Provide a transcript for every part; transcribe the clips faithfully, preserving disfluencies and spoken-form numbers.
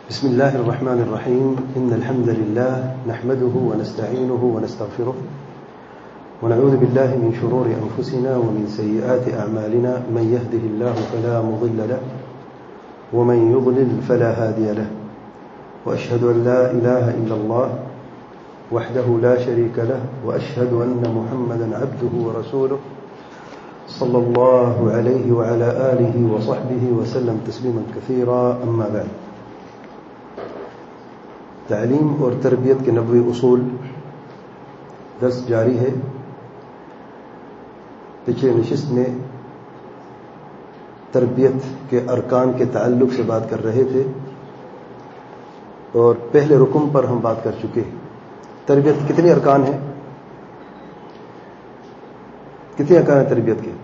بسم الله الرحمن الرحيم إن الحمد لله نحمده ونستعينه ونستغفره ونعوذ بالله من شرور أنفسنا ومن سيئات أعمالنا من يهده الله فلا مضل له ومن يضلل فلا هادي له وأشهد أن لا إله إلا الله وحده لا شريك له وأشهد أن محمدا عبده ورسوله صلى الله عليه وعلى آله وصحبه وسلم تسليما كثيرا أما بعد. تعلیم اور تربیت کے نبوی اصول درس جاری ہے. پچھلے نشست میں تربیت کے ارکان کے تعلق سے بات کر رہے تھے اور پہلے رکن پر ہم بات کر چکے. تربیت کتنے ارکان ہیں؟ کتنے ارکان ہیں تربیت کے؟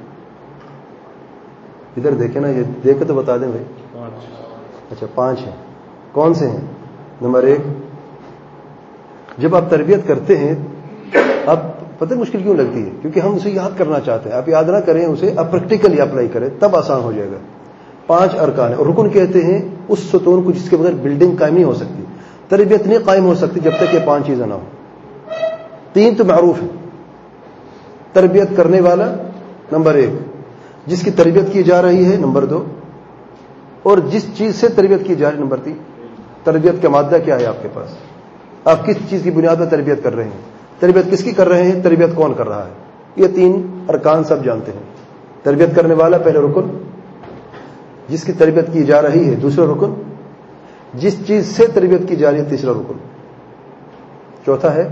ادھر دیکھیں نا، یہ دیکھ کے تو بتا دیں بھائی. اچھا پانچ ہیں. کون سے ہیں؟ نمبر ایک، جب آپ تربیت کرتے ہیں اب پتہ مشکل کیوں لگتی ہے؟ کیونکہ ہم اسے یاد کرنا چاہتے ہیں. آپ یاد نہ کریں اسے، آپ پریکٹیکلی اپلائی کریں تب آسان ہو جائے گا. پانچ ارکان ہیں اور رکن کہتے ہیں اس ستون کو جس کے بغیر بلڈنگ قائم نہیں ہو سکتی. تربیت نہیں قائم ہو سکتی جب تک یہ پانچ چیزیں نہ ہو. تین تو معروف ہیں. تربیت کرنے والا نمبر ایک، جس کی تربیت کی جا رہی ہے نمبر دو، اور جس چیز سے تربیت کی جا رہی ہے نمبر تین. تربیت کا مادہ کیا ہے آپ کے پاس؟ آپ کس چیز کی بنیاد پر تربیت کر رہے ہیں؟ تربیت کس کی کر رہے ہیں؟ تربیت کون کر رہا ہے؟ یہ تین ارکان سب جانتے ہیں. تربیت کرنے والا پہلا رکن، جس کی تربیت کی جا رہی ہے دوسرا رکن، جس چیز سے تربیت کی جا رہی ہے تیسرا رکن. چوتھا ہے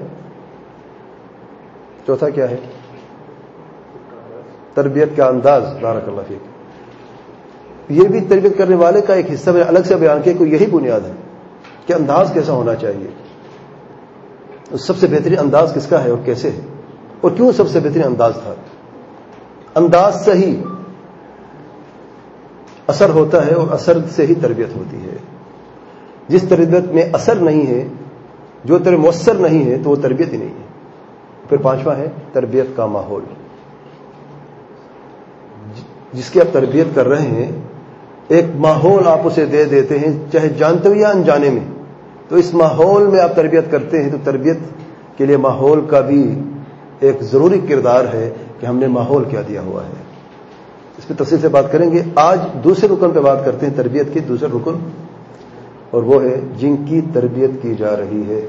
چوتھا کیا ہے؟ تربیت کا انداز. بارک اللہ فیک. یہ بھی تربیت کرنے والے کا ایک حصہ میں الگ سے بیان کیا، کوئی یہی بنیاد ہے کہ انداز کیسا ہونا چاہیے. سب سے بہترین انداز کس کا ہے اور کیسے ہے، اور کیوں سب سے بہترین انداز تھا؟ انداز سے ہی اثر ہوتا ہے اور اثر سے ہی تربیت ہوتی ہے. جس تربیت میں اثر نہیں ہے، جو تر مؤثر نہیں ہے، تو وہ تربیت ہی نہیں ہے. پھر پانچواں ہے تربیت کا ماحول. جس کی آپ تربیت کر رہے ہیں ایک ماحول آپ اسے دے دیتے ہیں، چاہے جانتے ہوئے یا انجانے میں. تو اس ماحول میں آپ تربیت کرتے ہیں تو تربیت کے لیے ماحول کا بھی ایک ضروری کردار ہے کہ ہم نے ماحول کیا دیا ہوا ہے. اس پہ تفصیل سے بات کریں گے. آج دوسرے رکن پہ بات کرتے ہیں، تربیت کی دوسرا رکن، اور وہ ہے جن کی تربیت کی جا رہی ہے.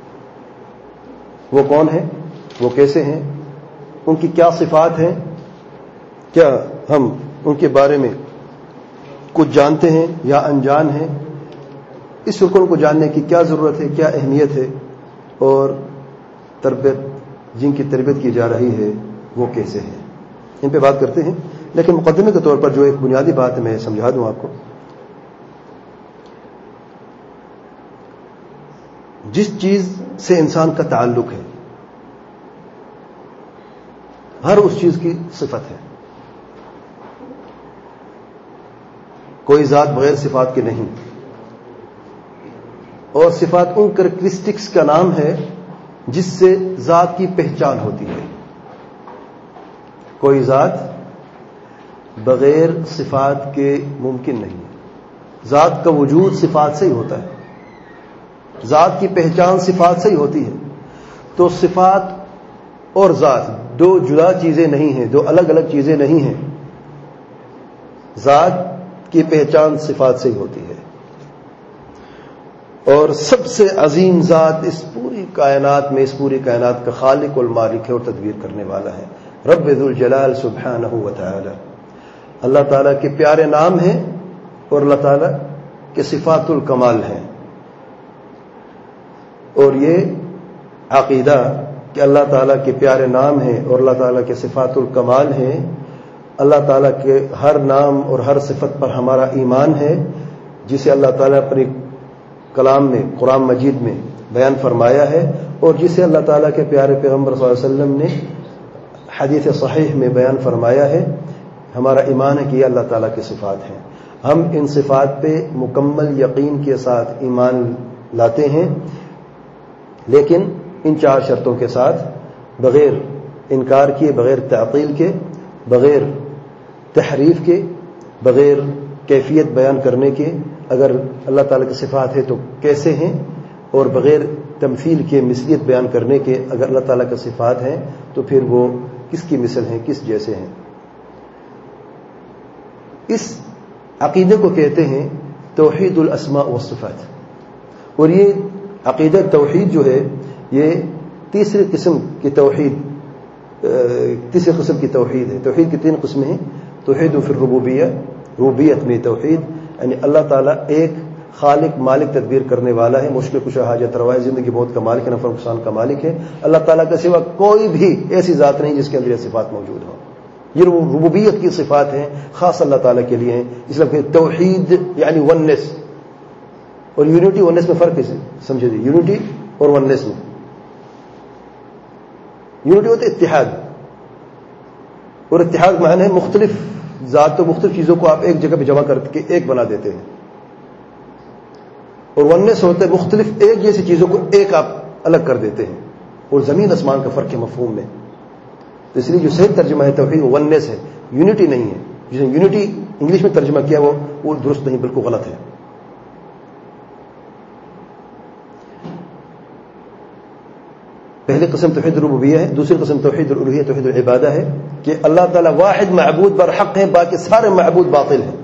وہ کون ہیں؟ وہ کیسے ہیں؟ ان کی کیا صفات ہیں؟ کیا ہم ان کے بارے میں کچھ جانتے ہیں یا انجان ہیں؟ اس رکن کو جاننے کی کیا ضرورت ہے، کیا اہمیت ہے، اور تربیت جن کی تربیت کی جا رہی ہے وہ کیسے ہیں، ان پہ بات کرتے ہیں. لیکن مقدمے کے طور پر جو ایک بنیادی بات ہے میں سمجھا دوں آپ کو. جس چیز سے انسان کا تعلق ہے ہر اس چیز کی صفت ہے. کوئی ذات بغیر صفات کے نہیں، اور صفات ان کریکٹرسٹکس کا نام ہے جس سے ذات کی پہچان ہوتی ہے. کوئی ذات بغیر صفات کے ممکن نہیں. ذات کا وجود صفات سے ہی ہوتا ہے، ذات کی پہچان صفات سے ہی ہوتی ہے. تو صفات اور ذات دو جدا چیزیں نہیں ہیں، دو الگ الگ چیزیں نہیں ہیں. ذات کی پہچان صفات سے ہی ہوتی ہے. اور سب سے عظیم ذات اس پوری کائنات میں، اس پوری کائنات کا خالق والمالک ہے اور تدبیر کرنے والا ہے، رب ذو الجلال سبحانہ و تعالی. اللہ تعالیٰ کے پیارے نام ہیں اور اللہ تعالیٰ کے صفات الکمال ہیں. اور یہ عقیدہ کہ اللہ تعالیٰ کے پیارے نام ہیں اور اللہ تعالیٰ کے صفات الکمال ہیں، اللہ تعالیٰ کے ہر نام اور ہر صفت پر ہمارا ایمان ہے، جسے اللہ تعالیٰ اپنے کلام میں قرآن مجید میں بیان فرمایا ہے، اور جسے اللہ تعالیٰ کے پیارے پیغمبر صلی اللہ علیہ وسلم نے حدیث صحیح میں بیان فرمایا ہے. ہمارا ایمان ہے کہ یہ اللہ تعالیٰ کی صفات ہیں. ہم ان صفات پہ مکمل یقین کے ساتھ ایمان لاتے ہیں، لیکن ان چار شرطوں کے ساتھ، بغیر انکار کیے، بغیر تعطیل کے، بغیر تحریف کے، بغیر کیفیت بیان کرنے کے، اگر اللہ تعالیٰ کی صفات ہے تو کیسے ہیں، اور بغیر تمثیل کے مثلیت بیان کرنے کے اگر اللہ تعالیٰ کی صفات ہیں تو پھر وہ کس کی مثل ہیں، کس جیسے ہیں. اس عقیدے کو کہتے ہیں توحید الاسماء والصفات. اور یہ عقیدہ توحید جو ہے یہ تیسری قسم کی توحید تیسری قسم کی توحید ہے. توحید کی تین قسمیں ہیں. توحید فی الربوبیہ، ربوبیت میں توحید، یعنی اللہ تعالیٰ ایک خالق مالک تدبیر کرنے والا ہے، مشکل کشا حاجت روا ہے، زندگی موت کا مالک ہے، نفع نقصان کا مالک ہے. اللہ تعالیٰ کے سوا کوئی بھی ایسی ذات نہیں جس کے اندر یہ صفات موجود ہوں. یہ ربوبیت کی صفات ہیں، خاص اللہ تعالیٰ کے لیے ہیں. اس لیے توحید یعنی وننس اور یونٹی. وننس میں فرق ہے، سمجھے جی، یونٹی اور وننس میں. یونٹی ہوتا ہے اتحاد، اور اتحاد معنی ہے مختلف ذات و مختلف چیزوں کو آپ ایک جگہ پہ جمع کر کے ایک بنا دیتے ہیں. اور وننس ہوتا ہے مختلف ایک جیسی چیزوں کو ایک آپ الگ کر دیتے ہیں. اور زمین آسمان کا فرق ہے مفہوم میں. تو اس لیے جو صحیح ترجمہ ہے توحید وہ وننس ہے، یونٹی نہیں ہے. جس نے یونٹی انگلش میں ترجمہ کیا وہ وہ درست نہیں، بالکل غلط ہے. پہلی قسم توحید الربوبیہ ہے، دوسری قسم توحید الالوہیہ توحید العبادہ ہے کہ اللہ تعالیٰ واحد معبود برحق ہے، باقی سارے معبود باطل ہیں.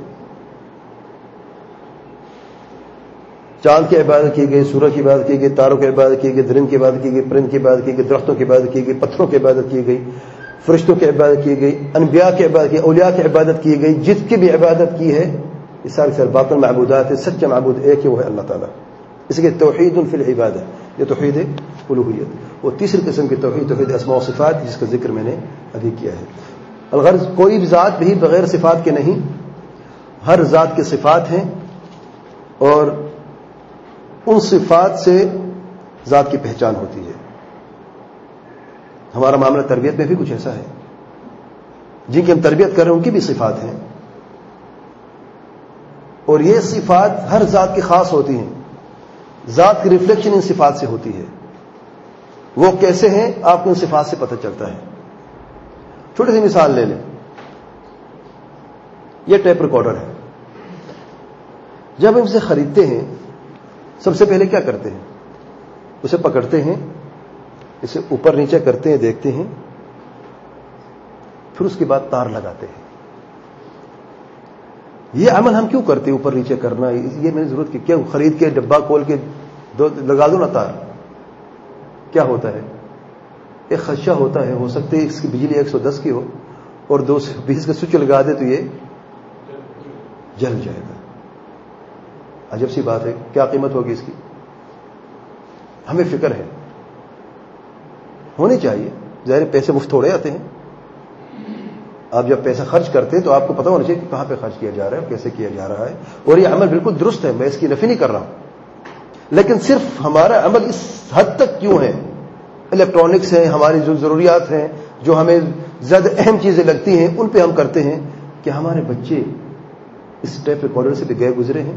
چاند کی عبادت کی گئی، سورج کی عبادت کی گئی، تاروں کی عبادت کی گئی، درند کی عبادت کی گئی، پرند کی عبادت کی گئی، درختوں کی عبادت کی گئی، پتھروں کی عبادت کی گئی، فرشتوں کی عبادت کی گئی، انبیاء کی عبادت کی، اولیاء کی عبادت کی گئی. جس کی بھی عبادت کی ہے یہ سارے سارے باطل معبودات ہیں. سچا معبود ایک ہے، وہ ہے اللہ تعالیٰ. اس لیے توحید فی العبادہ، یہ توحید ہے الوہیت. وہ تیسری قسم کی توحید توحید اسماء و صفات، جس کا ذکر میں نے ابھی کیا ہے. الغرض کوئی بھی ذات بھی بغیر صفات کے نہیں، ہر ذات کے صفات ہیں، اور ان صفات سے ذات کی پہچان ہوتی ہے. ہمارا معاملہ تربیت میں بھی کچھ ایسا ہے. جن کی ہم تربیت کر رہے ہیں ان کی بھی صفات ہیں، اور یہ صفات ہر ذات کی خاص ہوتی ہیں. ذات کی ریفلیکشن ان صفات سے ہوتی ہے. وہ کیسے ہیں آپ کو ان صفات سے پتہ چلتا ہے. چھوٹی سی مثال لے لیں. یہ ٹیپ ریکارڈر ہے. جب ہم اسے خریدتے ہیں سب سے پہلے کیا کرتے ہیں؟ اسے پکڑتے ہیں، اسے اوپر نیچے کرتے ہیں، دیکھتے ہیں، پھر اس کے بعد تار لگاتے ہیں. یہ عمل ہم کیوں کرتے ہیں؟ اوپر نیچے کرنا یہ میری ضرورت کی کیا؟ خرید کے ڈبہ کھول کے دو لگا دو نا تار. کیا ہوتا ہے؟ ایک خدشہ ہوتا ہے، ہو سکتا ہے اس کی بجلی ایک سو دس کی ہو اور دو سو بیس کا سوئچ لگا دے تو یہ جل جائے گا. عجب سی بات ہے، کیا قیمت ہوگی اس کی؟ ہمیں فکر ہے، ہونی چاہیے. ظاہر پیسے مفت تھوڑے آتے ہیں. آپ جب پیسہ خرچ کرتے ہیں تو آپ کو پتہ ہونا چاہیے کہ کہاں پہ خرچ کیا جا رہا ہے، کیسے کیا جا رہا ہے. اور یہ عمل بالکل درست ہے، میں اس کی نفی نہیں کر رہا ہوں. لیکن صرف ہمارا عمل اس حد تک کیوں ہے؟ الیکٹرانکس ہیں، ہماری جو ضروریات ہیں، جو ہمیں زیادہ اہم چیزیں لگتی ہیں، ان پہ ہم کرتے ہیں. کہ ہمارے بچے اس ٹیپ ریکارڈر سے بھی گئے گزرے ہیں؟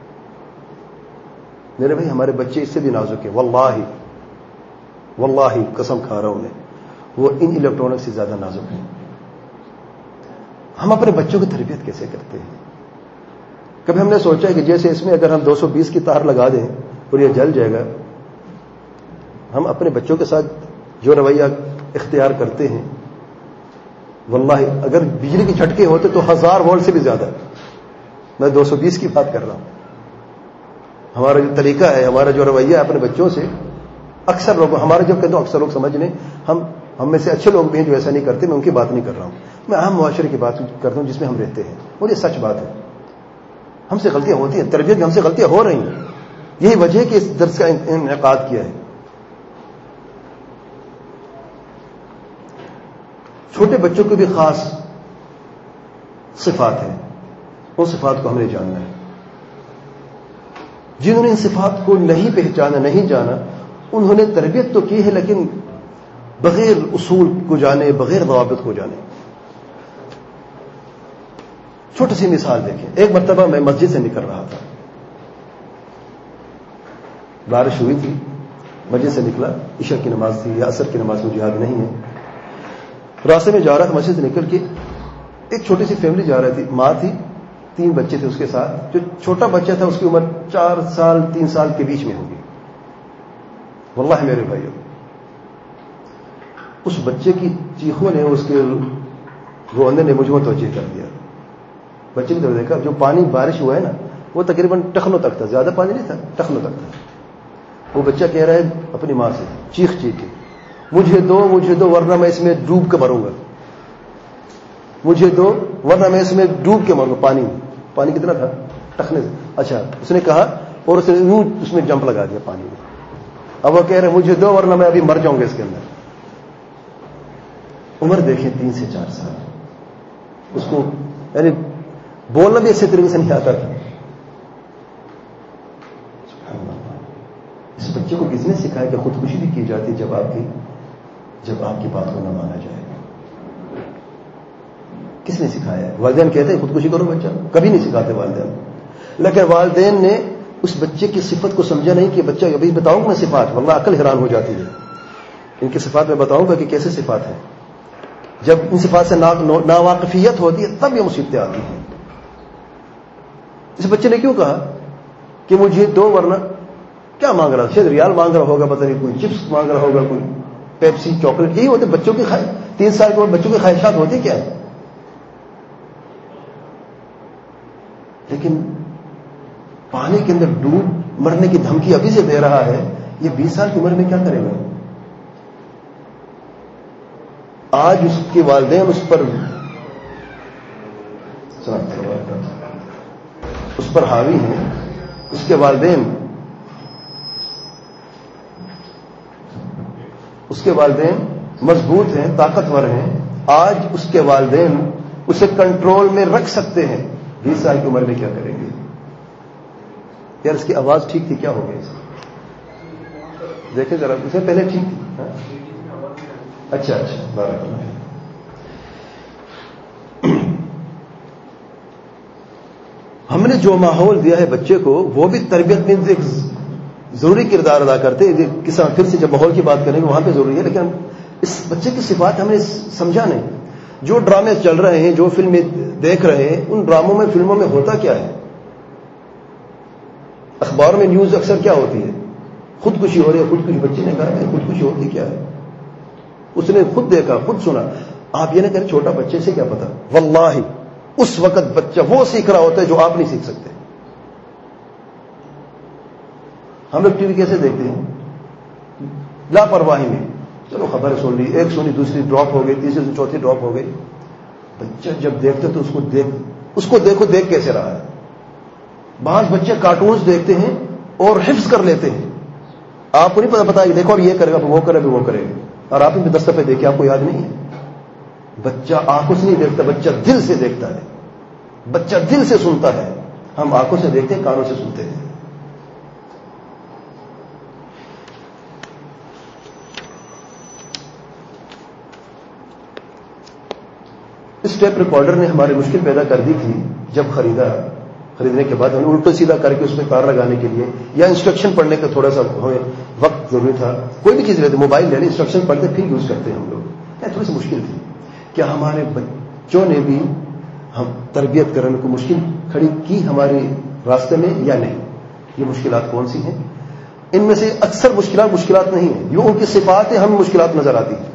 میرے بھائی ہمارے بچے اس سے بھی نازک ہیں. واللہ واللہ قسم کھا رہا ہوں میں، وہ ان الیکٹرانکس سے زیادہ نازک ہیں. ہم اپنے بچوں کی تربیت کیسے کرتے ہیں؟ کبھی ہم نے سوچا ہے کہ جیسے اس میں اگر ہم دو سو بیس کی تار لگا دیں اور یہ جل جائے گا، ہم اپنے بچوں کے ساتھ جو رویہ اختیار کرتے ہیں، واللہ اگر بجلی کے جھٹکے ہوتے تو ہزار وولٹ سے بھی زیادہ. میں دو سو بیس کی بات کر رہا ہوں. ہمارا جو طریقہ ہے، ہمارا جو رویہ ہے اپنے بچوں سے، اکثر لوگ ہمارے جب کہتے ہیں اکثر لوگ سمجھ لیں، ہم ہم میں سے اچھے لوگ بھی ہیں جو ایسا نہیں کرتے. میں ان کی بات نہیں کر رہا ہوں، میں عام معاشرے کی بات کرتا ہوں جس میں ہم رہتے ہیں. اور یہ سچ بات ہے، ہم سے غلطیاں ہوتی ہیں، تربیت میں ہم سے غلطیاں ہو رہی ہیں. یہی وجہ ہے کہ اس درس کا انعقاد کیا ہے. چھوٹے بچوں کو بھی خاص صفات ہیں، ان صفات کو ہم نے جاننا ہے. جنہوں نے ان صفات کو نہیں پہچانا، نہیں جانا، انہوں نے تربیت تو کی ہے لیکن بغیر اصول کو جانے، بغیر ضوابط کو جانے. چھوٹی سی مثال دیکھیں. ایک مرتبہ میں مسجد سے نکل رہا تھا، بارش ہوئی تھی، مسجد سے نکلا، عشاء کی نماز تھی یا عصر کی نماز، مجھے یاد نہیں ہے. راستے میں جا رہا تھا، مسجد سے نکل کے ایک چھوٹی سی فیملی جا رہی تھی. ماں تھی، تین بچے تھے اس کے ساتھ. جو چھوٹا بچہ تھا اس کی عمر چار سال تین سال کے بیچ میں ہوگی. واللہ میرے بھائیو، اس بچے کی چیخوں نے، اس کے رونے نے مجھ کو توجہ کر دیا. بچے کی طرف دیکھا، جو پانی بارش ہوا ہے نا وہ تقریباً ٹخنوں تک تھا، زیادہ پانی نہیں تھا، ٹخنوں تک تھا. وہ بچہ کہہ رہا ہے اپنی ماں سے چیخ چیخ کے، مجھے دو مجھے دو ورنہ میں اس میں ڈوب کے مروں گا، مجھے دو ورنہ میں اس میں ڈوب کے مروں گا. پانی پانی کتنا تھا؟ ٹخنے سے. اچھا، اس نے کہا اور اس نے یوں اس میں جمپ لگا دیا پانی میں. اب وہ کہہ رہے مجھے دو ورنہ میں ابھی مر جاؤں گا اس کے اندر. عمر دیکھیں تین سے چار سال. اس کو یعنی بولنا بھی اچھے طریقے سے نہیں آتا تھا. اس بچے کو کس نے سکھایا کہ خودکشی بھی کی جاتی جب آپ کی جب آپ کی بات کو نہ مانا جائے؟ کس نے سکھایا؟ والدین کہتے ہیں خودکشی کرو بچہ، کبھی نہیں سکھاتے والدین. لیکن والدین نے اس بچے کی صفت کو سمجھا نہیں کہ بچہ، ابھی بتاؤں گا میں صفات، واللہ عقل حیران ہو جاتی ہے. ان کی صفات میں بتاؤں گا کہ کیسے صفات ہیں. جب ان صفات سے ناواقفیت ہوتی ہے تب یہ مصیبتیں آتی ہیں. اس بچے نے کیوں کہا کہ مجھے دو ورنہ کیا مانگ رہا؟ شاید ریال مانگ رہا ہوگا، پتہ نہیں کوئی چپس مانگ رہا ہوگا، کوئی پیپسی چاکلیٹ. یہی ہوتے بچوں کی خواہش. تین سال کے بعد بچوں کی خواہشات ہوتی کیا ہے؟ لیکن پانی کے اندر ڈوب مرنے کی دھمکی ابھی سے دے رہا ہے. یہ بیس سال کی عمر میں کیا کرے گا؟ آج اس کے والدین اس پر اس پر حاوی ہیں. اس کے والدین اس کے والدین مضبوط ہیں، طاقتور ہیں. آج اس کے والدین اسے کنٹرول میں رکھ سکتے ہیں. بیس سال کی عمر میں کیا کریں گے؟ یار اس کی آواز ٹھیک تھی، کیا ہو گئی؟ دیکھیں ذرا، اسے پہلے ٹھیک تھی. اچھا اچھا، بارک اللہ. ہم نے جو ماحول دیا ہے بچے کو، وہ بھی تربیت میں ایک ضروری کردار ادا کرتے ہیں. کس پھر سے جب ماحول کی بات کریں گے وہاں پہ ضروری ہے، لیکن اس بچے کی صفات ہم نے سمجھا نہیں. جو ڈرامے چل رہے ہیں، جو فلمیں دیکھ رہے ہیں، ان ڈراموں میں فلموں میں ہوتا کیا ہے؟ اخباروں میں نیوز اکثر کیا ہوتی ہے؟ خودکشی ہو رہی ہے، خودکشی. بچے نے کہا کہ خودکشی ہوتی کیا ہے؟ اس نے خود دیکھا، خود سنا. آپ یہ نہ کریں چھوٹا بچے سے کیا پتا. واللہ اس وقت بچہ وہ سیکھ رہا ہوتا ہے جو آپ نہیں سیکھ سکتے. ہم لوگ ٹی وی کیسے دیکھتے ہیں؟ لاپرواہی میں. چلو خبر سن لی، ایک سنی، دوسری ڈراپ ہو گئی، تیسری سے چوتھی ڈراپ ہو گئی. بچہ جب دیکھتے تو اس کو دیکھ اس کو دیکھو دیکھ کیسے رہا ہے. بعض بچے کارٹونز دیکھتے ہیں اور حفظ کر لیتے ہیں. آپ کو نہیں پتا پتا دیکھو اب یہ کرے گا، وہ کرے گا، وہ کرے گا، اور آپ نے دس دفعے دیکھے، آپ کو یاد نہیں ہے. بچہ آنکھوں سے نہیں دیکھتا، بچہ دل سے دیکھتا ہے، بچہ دل سے سنتا ہے. ہم آنکھوں سے دیکھتے ہیں، کانوں سے سنتے ہیں. اس ٹیپ ریکارڈر نے ہماری مشکل پیدا کر دی تھی جب خریدا. خریدنے کے بعد ہم نے الٹا سیدھا کر کے اس میں تار لگانے کے لیے یا انسٹرکشن پڑھنے کا تھوڑا سا ہمیں وقت ضروری تھا. کوئی بھی چیز لیتے، موبائل لے لیں، انسٹرکشن پڑھتے پھر یوز کرتے ہیں ہم لوگ. تھوڑی سی مشکل تھی. کیا ہمارے بچوں نے بھی ہم تربیت کرنے کو مشکل کھڑی کی ہمارے راستے میں یا نہیں؟ یہ مشکلات کون سی ہیں؟ ان میں سے اکثر مشکلات مشکلات نہیں ہیں، یہ ان کی صفات ہیں، ہمیں مشکلات نظر آتی ہیں.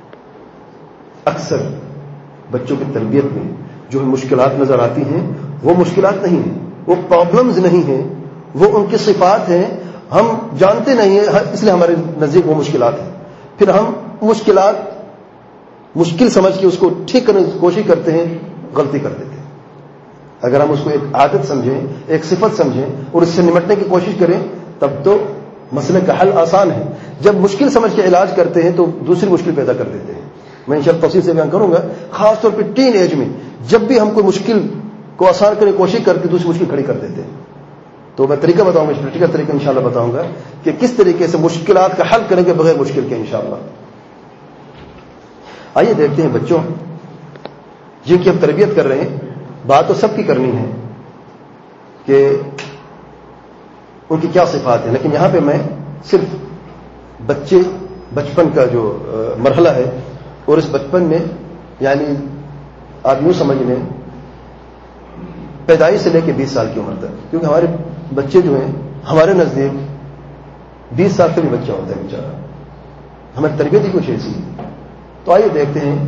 اکثر بچوں کی تربیت میں جو مشکلات نظر آتی ہیں وہ مشکلات نہیں ہیں، وہ پرابلمز نہیں ہیں، وہ ان کی صفات ہیں. ہم جانتے نہیں ہیں، اس لیے ہمارے نزدیک وہ مشکلات ہیں. پھر ہم مشکلات مشکل سمجھ کے اس کو ٹھیک کرنے کی کوشش کرتے ہیں، غلطی کر دیتے ہیں. اگر ہم اس کو ایک عادت سمجھیں، ایک صفت سمجھیں اور اس سے نمٹنے کی کوشش کریں تب تو مسئلے کا حل آسان ہے. جب مشکل سمجھ کے علاج کرتے ہیں تو دوسری مشکل پیدا کر دیتے ہیں. میں انشاءاللہ تفصیل سے بیان کروں گا. خاص طور پہ ٹین ایج میں جب بھی ہم کوئی مشکل کو آسان کرنے کی کوشش کر کے دوسری مشکل کھڑی کر دیتے ہیں. تو میں طریقہ بتاؤں گا، پریکٹیکل طریقہ انشاءاللہ بتاؤں گا کہ کس طریقے سے مشکلات کا حل کریں گے بغیر مشکل کے انشاءاللہ. آئیے دیکھتے ہیں بچوں جن کی ہم تربیت کر رہے ہیں. بات تو سب کی کرنی ہے کہ ان کی کیا صفات ہیں، لیکن یہاں پہ میں صرف بچے بچپن کا جو مرحلہ ہے اور اس بچپن میں یعنی آپ یوں سمجھ لیں پیدائش سے لے کے بیس سال کی عمر تک، کیونکہ ہمارے بچے جو ہیں ہمارے نزدیک بیس سال کا بھی بچہ ہوتا ہے بیچارہ، ہماری تربیت ہی کچھ ایسی ہے۔ تو آئیے دیکھتے ہیں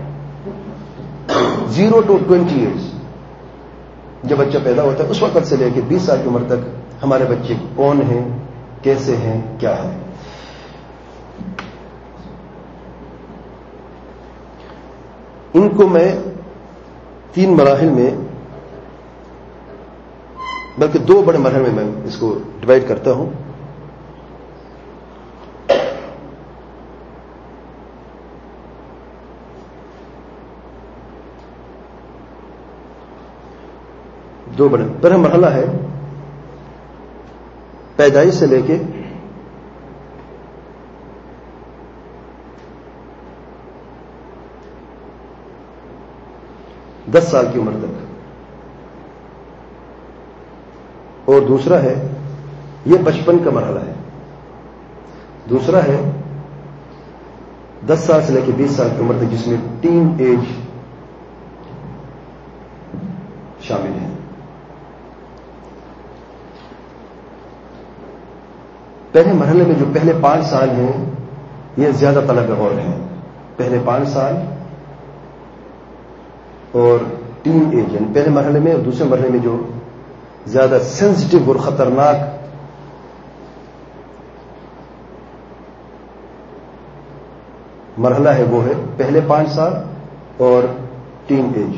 زیرو ٹو ٹوینٹی ایئرس جب بچہ پیدا ہوتا ہے اس وقت سے لے کے بیس سال کی عمر تک ہمارے بچے کون ہیں، کیسے ہیں، کیا ہے۔ ان کو میں تین مراحل میں، بلکہ دو بڑے مرحلے میں میں اس کو ڈیوائڈ کرتا ہوں۔ دو بڑے پہلا مرحلہ ہے پیدائش سے لے کے دس سال کی عمر تک، اور دوسرا ہے یہ بچپن کا مرحلہ ہے، دوسرا ہے دس سال سے لے کے بیس سال کی عمر تک جس میں ٹین ایج شامل ہے۔ پہلے مرحلے میں جو پہلے پانچ سال ہیں یہ زیادہ طلب غور ہیں، پہلے پانچ سال اور ٹین ایج، یعنی پہلے مرحلے میں اور دوسرے مرحلے میں جو زیادہ سینسٹیو اور خطرناک مرحلہ ہے وہ ہے پہلے پانچ سال اور ٹین ایج۔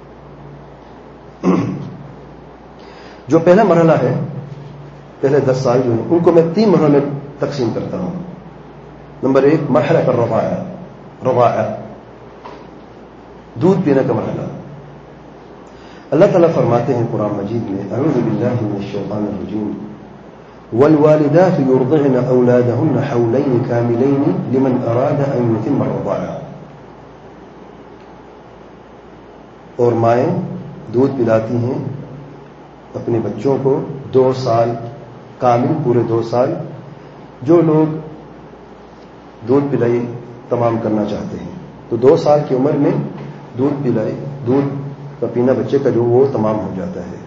جو پہلا مرحلہ ہے پہلے دس سال جو ہیں ان کو میں تین مرحلوں میں تقسیم کرتا ہوں۔ نمبر ایک مرحلہ کا رضاعہ، رضاعہ دودھ پینے کا مرحلہ۔ اللہ تعالیٰ فرماتے ہیں قرآن مجید میں، اعوذ باللہ من الشیطان الرجیم، والوالدات يرضعن اولادهن حولين كاملين لمن اراد ان يتم الرضاعة، اور مائیں دودھ پلاتی ہیں اپنے بچوں کو دو سال کامل، پورے دو سال، جو لوگ دودھ پلائی تمام کرنا چاہتے ہیں تو دو سال کی عمر میں دودھ پلائی، دودھ کا پینا بچے کا جو وہ تمام ہو جاتا ہے۔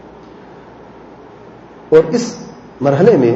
اور اس مرحلے میں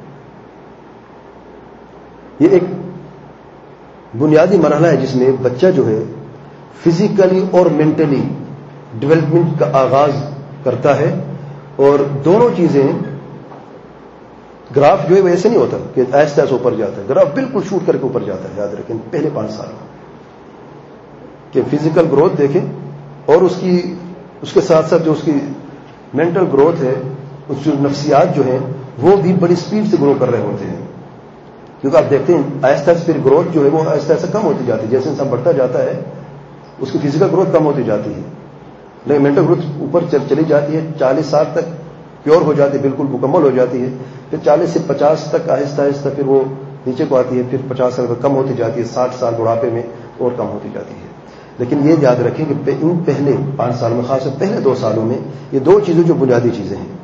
یہ ایک بنیادی مرحلہ ہے جس میں بچہ جو ہے فزیکلی اور مینٹلی ڈیولپمنٹ کا آغاز کرتا ہے، اور دونوں چیزیں، گراف جو ہے ویسے نہیں ہوتا کہ آہستہ آہستہ اوپر جاتا ہے، گراف بالکل شوٹ کر کے اوپر جاتا ہے، یاد رکھیں پہلے پانچ سال کہ فزیکل گروتھ دیکھیں اور اس کی اس کے ساتھ ساتھ جو اس کی مینٹل گروتھ ہے، اس جو نفسیات جو ہیں وہ بھی بڑی سپیڈ سے گرو کر رہے ہوتے ہیں، کیونکہ آپ دیکھتے ہیں آہستہ آہستہ پھر گروتھ جو ہے وہ آہستہ آہستہ کم ہوتی جاتی ہے، جیسے انسان بڑھتا جاتا ہے اس کی فزیکل گروتھ کم ہوتی جاتی ہے، لیکن مینٹل گروتھ اوپر چلی جاتی ہے، چالیس سال تک پیور ہو جاتی ہے، بالکل مکمل ہو جاتی ہے، پھر چالیس سے پچاس تک آہستہ آہستہ پھر وہ نیچے کو آتی ہے، پھر پچاس سال پر کم ہوتی جاتی ہے، ساٹھ سال بڑھاپے میں اور کم ہوتی جاتی ہے۔ لیکن یہ یاد رکھیں کہ ان پہلے پانچ سالوں میں، خاص طور پہلے دو سالوں میں، یہ دو چیزیں جو بنیادی چیزیں ہیں،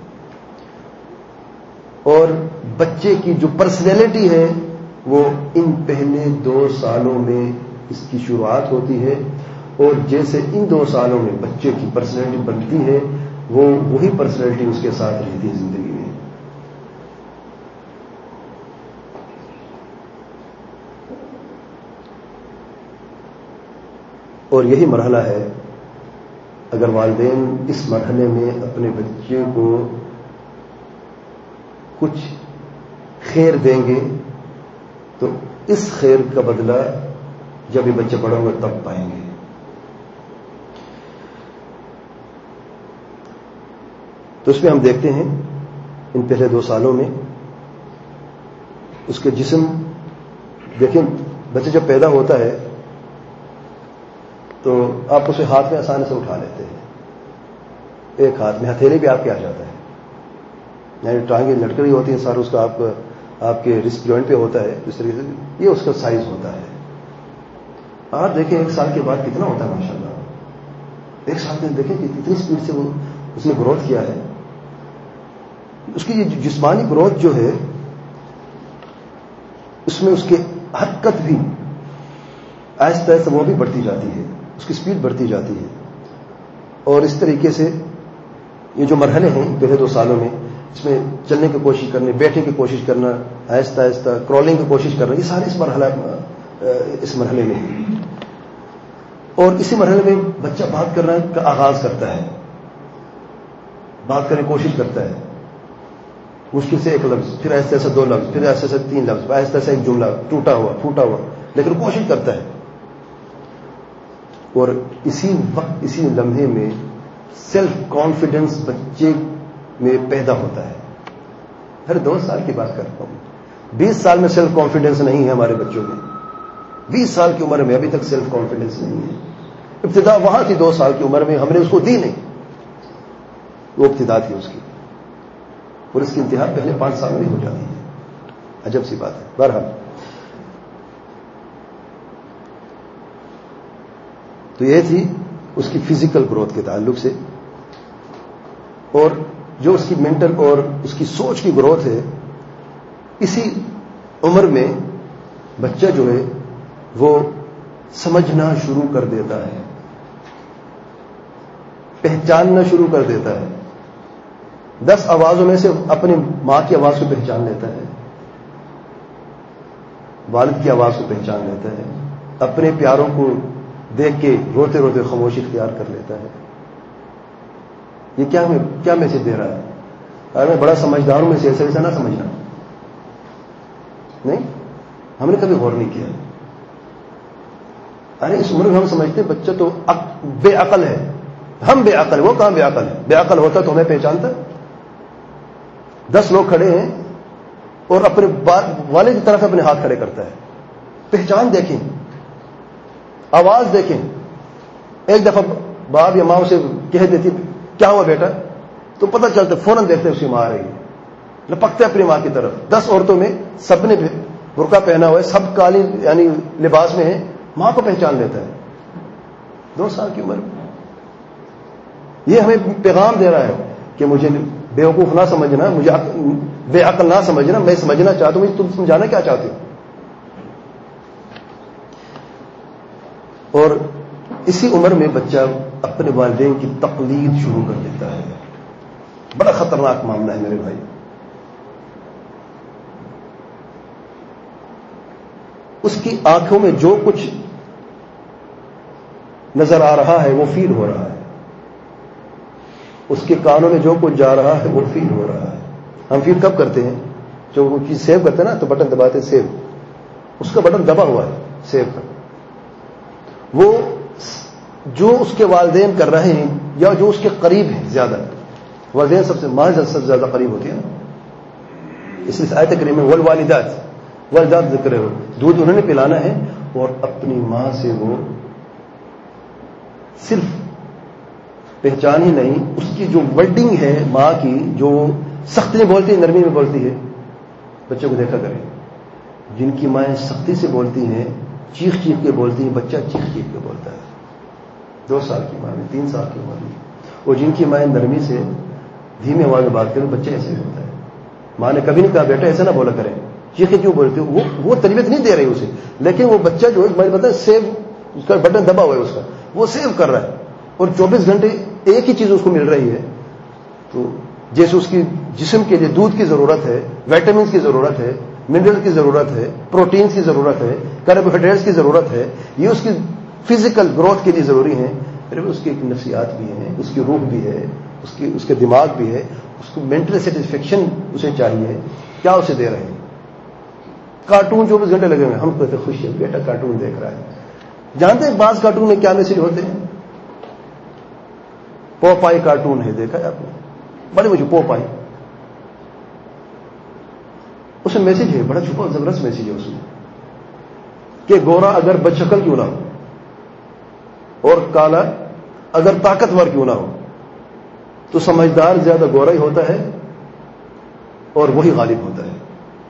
اور بچے کی جو پرسنالٹی ہے وہ ان پہلے دو سالوں میں اس کی شروعات ہوتی ہے، اور جیسے ان دو سالوں میں بچے کی پرسنالٹی بنتی ہے وہ وہی پرسنالٹی اس کے ساتھ رہتی ہے زندگی میں۔ اور یہی مرحلہ ہے، اگر والدین اس مرحلے میں اپنے بچے کو کچھ خیر دیں گے تو اس خیر کا بدلہ جب یہ بچے بڑے ہوں گے تب پائیں گے۔ تو اس میں ہم دیکھتے ہیں ان پہلے دو سالوں میں اس کے جسم، دیکھیں بچہ جب پیدا ہوتا ہے تو آپ اسے ہاتھ میں آسانی سے اٹھا لیتے ہیں، ایک ہاتھ میں ہتھیلی بھی آپ کے آ جاتا ہے، یعنی ٹانگیں لٹک رہی ہوتی ہیں، سارا اس کا آپ آپ کے رسٹ جوائنٹ پہ ہوتا ہے، اس طریقے سے یہ اس کا سائز ہوتا ہے۔ آپ دیکھیں ایک سال کے بعد کتنا ہوتا ہے ماشاءاللہ، ایک سال میں دیکھیں کہ کتنی سپیڈ سے وہ اس نے گروتھ کیا ہے۔ اس کی جسمانی گروتھ جو ہے اس میں اس کی حرکت بھی آہستہ آہستہ وہ بھی بڑھتی جاتی ہے، اس کی سپیڈ بڑھتی جاتی ہے، اور اس طریقے سے یہ جو مرحلے ہیں پہلے دو سالوں میں، اس میں چلنے کی کوشش کرنے، بیٹھنے کی کوشش کرنا، آہستہ آہستہ کرالنگ کی کوشش کرنا، یہ سارے اس مرحلہ اس مرحلے میں ہیں. اور اسی مرحلے میں بچہ بات کرنا کا آغاز کرتا ہے، بات کرنے کی کوشش کرتا ہے، مشکل سے ایک لفظ، پھر ایسے ایسے دو لفظ، پھر ایسے ایسے تین لفظ، ایسے ایسے ایک جملہ ٹوٹا ہوا پھوٹا ہوا، لیکن کوشش کرتا ہے. اور اسی وقت اسی لمحے میں سیلف کانفیڈنس بچے میں پیدا ہوتا ہے. ہر دو سال کی بات کرتا ہوں، بیس سال میں سیلف کانفیڈنس نہیں ہے ہمارے بچوں میں، بیس سال کی عمر میں ابھی تک سیلف کانفیڈنس نہیں ہے. ابتدا وہاں تھی دو سال کی عمر میں، ہم نے اس کو دی نہیں، وہ ابتدا تھی اس کی، اور اس کی انتہا پہلے پانچ سال میں ہو جاتی ہے. عجب سی بات ہے. بہرحال تو یہ تھی اس کی فزیکل گروتھ کے تعلق سے. اور جو اس کی مینٹل اور اس کی سوچ کی گروتھ ہے، اسی عمر میں بچہ جو ہے وہ سمجھنا شروع کر دیتا ہے، پہچاننا شروع کر دیتا ہے. دس آوازوں میں سے اپنی ماں کی آواز کو پہچان لیتا ہے، والد کی آواز کو پہچان لیتا ہے، اپنے پیاروں کو دیکھ کے روتے روتے خاموشی اختیار کر لیتا ہے. یہ کیا ہمیں کیا میسج دے رہا ہے؟ اگر میں بڑا سمجھدار ہوں، میں ایسا ایسا نہ سمجھنا. نہیں، ہم نے کبھی غور نہیں کیا. ارے اس عمر میں ہم سمجھتے ہیں بچہ تو بے عقل ہے، ہم بے عقل، وہ کہاں بے عقل ہے؟ بے عقل ہوتا تو ہمیں پہچانتا. دس لوگ کھڑے ہیں اور اپنے والد کی طرف اپنے ہاتھ کھڑے کرتا ہے. پہچان دیکھیں، آواز دیکھیں. ایک دفعہ باپ یا ماں اسے کہہ دیتی کیا ہوا بیٹا، تو پتہ چلتا فوراً دیکھتے اس کی ماں آ رہی ہے، لپکتے اپنی ماں کی طرف. دس عورتوں میں سب نے برقع پہنا ہوا ہے، سب کالی یعنی لباس میں ہے، ماں کو پہچان لیتا ہے دو سال کی عمر میں. یہ ہمیں پیغام دے رہا ہے کہ مجھے بے وقوف نہ سمجھنا، مجھے بے عقل نہ سمجھنا، میں سمجھنا چاہتا ہوں. تم سمجھانا کیا چاہتے ہو؟ اور اسی عمر میں بچہ اپنے والدین کی تقلید شروع کر دیتا ہے. بڑا خطرناک معاملہ ہے میرے بھائی. اس کی آنکھوں میں جو کچھ نظر آ رہا ہے وہ فیل ہو رہا ہے، اس کے کانوں میں جو کچھ جا رہا ہے وہ فیل ہو رہا ہے. ہم فیل کب کرتے ہیں؟ جو وہ چیز سیو کرتے ہیں نا، تو بٹن دباتے ہیں سیو، اس کا بٹن دبا ہوا ہے سیو کا. وہ جو اس کے والدین کر رہے ہیں یا جو اس کے قریب ہیں، زیادہ والدین سب سے ماں سب سے زیادہ قریب ہوتی ہے نا. اس لیے آیت کریمہ میں والوالدات والدات ذکر ہے، دودھ انہوں نے پلانا ہے. اور اپنی ماں سے وہ صرف پہچان ہی نہیں، اس کی جو ورڈنگ ہے ماں کی، جو سختی میں بولتی ہے نرمی میں بولتی ہے. بچوں کو دیکھا کریں، جن کی مائیں سختی سے بولتی ہیں، چیخ چیخ کے بولتی ہیں، بچہ چیخ چیخ کے بولتا ہے. دو سال کی ماں میں، تین سال کی عمر میں. اور جن کی مائیں نرمی سے دھیمی آواز میں بات کریں، بچہ ایسے ہی ہوتا ہے. ماں نے کبھی نہیں کہا بیٹا ایسا نہ بولا کریں، چیخیں کیوں بولتے ہو؟ وہ وہ تربیت نہیں دے رہی اسے، لیکن وہ بچہ جو ہے بتا سیو، اس کا بٹن دبا ہوا ہے، اس کا وہ سیو کر رہا ہے. اور چوبیس گھنٹے ایک ہی چیز اس کو مل رہی ہے. تو جیسے اس کی جسم کے لیے دودھ کی ضرورت ہے، وائٹامنس کی ضرورت ہے، منرل کی ضرورت ہے، پروٹینز کی ضرورت ہے، کاربوہائیڈریٹس کی ضرورت ہے، یہ اس کی فزیکل گروتھ کے لیے ضروری ہیں. پھر اس کی ایک نفسیات بھی ہیں، اس کی روح بھی ہے، اس کی اس کے دماغ بھی ہے، اس کو مینٹل سیٹسفیکشن اسے چاہیے. کیا اسے دے رہے ہیں؟ کارٹون چوبیس گھنٹے لگے ہوئے. ہم کہتے خوش ہے بیٹا کارٹون دیکھ رہا ہے. جانتے ہیں بعض کارٹون میں کیا میسج ہوتے ہیں؟ پوپائی کارٹون ہے، دیکھا ہے آپ نے؟ بڑے مجھے پوپائی، اس میں میسج ہے، بڑا چھپا زبردست میسج ہے اس میں، کہ گورا اگر بدشکل کیوں نہ ہو اور کالا اگر طاقتور کیوں نہ ہو، تو سمجھدار زیادہ گورا ہی ہوتا ہے اور وہی غالب ہوتا ہے.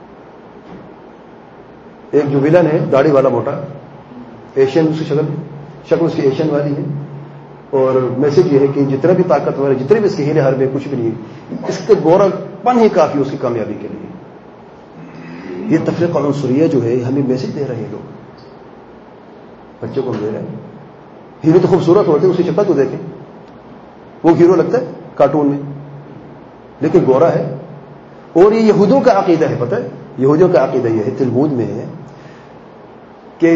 ایک جو ولن ہے داڑھی والا موٹا، ایشین اس کی شکل شکل اس کی ایشین والی ہے، اور میسج یہ ہے کہ جتنا بھی طاقتور ہے، جتنے بھی اس کے ہیلے ہر میں کچھ بھی نہیں ہے، اس کے گورا پن ہی کافی اس کی کامیابی کے لیے. یہ تفریق عنصریہ جو ہے ہمیں میسج دے رہے ہیں لوگ، بچوں کو دے رہے ہیں. ہیرو تو خوبصورت ہوتے ہیں، اس کی شکل تو دیکھیں، وہ ہیرو لگتا ہے کارٹون میں. لیکن گورا ہے. اور یہ یہودوں کا عقیدہ ہے. پتہ ہے یہودیوں کا عقیدہ یہ ہے, تلمود میں ہے کہ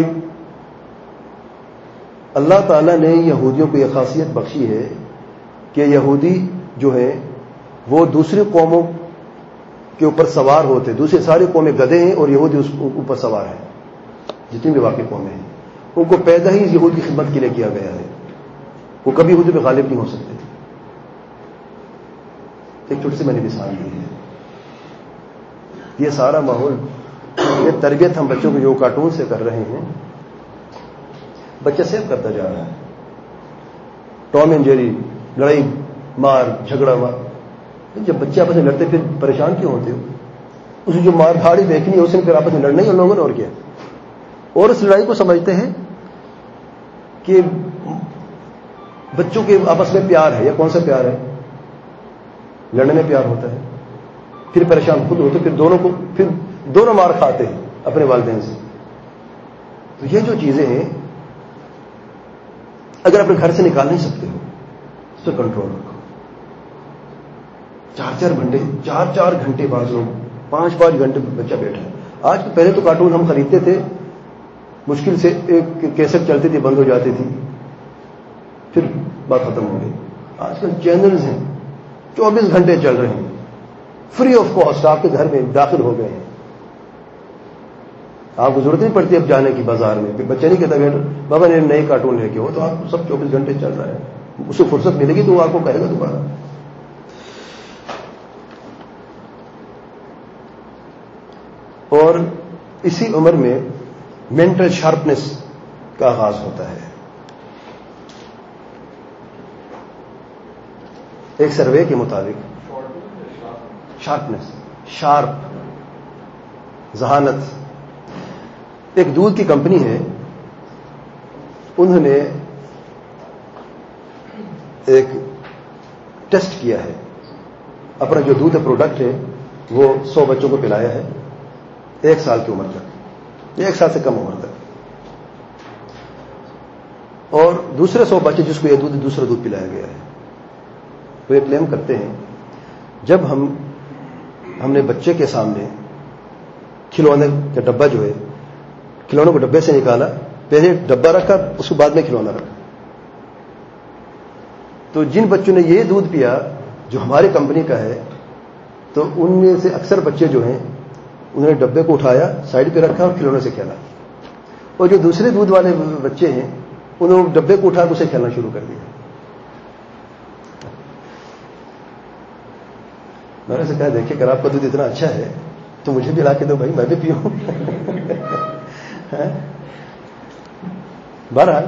اللہ تعالیٰ نے یہودیوں کو یہ خاصیت بخشی ہے کہ یہودی جو ہیں وہ دوسری قوموں کے اوپر سوار ہوتے. دوسری ساری قومیں گدھے ہیں اور یہودی اس اوپر سوار ہیں. جتنی بھی واقعی قومیں ہیں ان کو پیدا ہی یہود کی خدمت کے لیے کیا گیا ہے. وہ کبھی یہودی پہ غالب نہیں ہو سکتے. ایک چھوٹی سی میں نے مثال دی ہے. یہ سارا ماحول, یہ تربیت ہم بچوں کو جو کارٹون سے کر رہے ہیں, بچہ سیو کرتا جا رہا ہے. ٹام اینڈ جیری, لڑائی مار جھگڑا مار. جب بچے آپس میں لڑتے پھر پریشان کیوں ہوتے ہو؟ اسے جو مار دھاڑی دیکھنی ہے اس نے پھر آپس میں لڑنا ہی ان لوگوں نے, اور کیا. اور اس لڑائی کو سمجھتے ہیں کہ بچوں کے آپس میں پیار ہے. یا کون سا پیار ہے؟ لڑنے میں پیار ہوتا ہے. پھر پریشان خود ہوتے, پھر دونوں کو پھر دونوں مار کھاتے ہیں اپنے والدین سے. تو یہ جو چیزیں ہیں اگر اپنے گھر سے نکال نہیں سکتے ہو اس پہ کنٹرول رکھو. چار چار گھنٹے چار چار گھنٹے بعض لوگ پانچ پانچ گھنٹے بچہ بیٹھا ہے. آج پہلے تو کارٹون ہم خریدتے تھے, مشکل سے ایک کیسٹ چلتی تھی, بند ہو جاتی تھی, پھر بات ختم ہو گئی. آج کل چینلز ہیں چوبیس گھنٹے چل رہے ہیں, فری آف کاسٹ آپ کے گھر میں داخل ہو گئے ہیں. آپ کو ضرورت نہیں پڑتی اب جانے کی بازار میں. بچہ نہیں کہتا بیٹا بابا نے نئے کارٹون لے کے ہو, تو آپ سب چوبیس گھنٹے چل رہا ہے. اسے فرصت ملے گی تو وہ آپ کو کہے گا دوبارہ. اور اسی عمر میں مینٹل شارپنیس کا آغاز ہوتا ہے. ایک سروے کے مطابق شارپنیس, شارپ, ذہانت. ایک دودھ کی کمپنی ہے, انہوں نے ایک ٹیسٹ کیا ہے. اپنا جو دودھ پروڈکٹ ہے وہ سو بچوں کو پلایا ہے ایک سال کی عمر تک, ایک سال سے کم عمر تک. اور دوسرے سو بچے جس کو یہ دودھ دوسرا دودھ پلایا گیا ہے, وہ یہ کلیم کرتے ہیں جب ہم ہم نے بچے کے سامنے کھلونے کا ڈبہ جو ہے, کھلونے کو ڈبے سے نکالا, پہلے ڈبہ رکھا اس کے بعد میں کھلونا رکھا, تو جن بچوں نے یہ دودھ پیا جو ہماری کمپنی کا ہے, تو ان میں سے اکثر بچے جو ہیں انہوں نے ڈبے کو اٹھایا, سائڈ پہ رکھا اور کھلونے سے کھیلا. اور جو دوسرے دودھ والے بچے ہیں انہوں نے ڈبے کو اٹھا کے اسے کھیلنا شروع کر دیا. میں نے سے کہا دیکھیں اگر آپ کا دودھ اتنا اچھا ہے تو مجھے بھی لا کے دو بھائی, میں بھی پیوں. بہرحال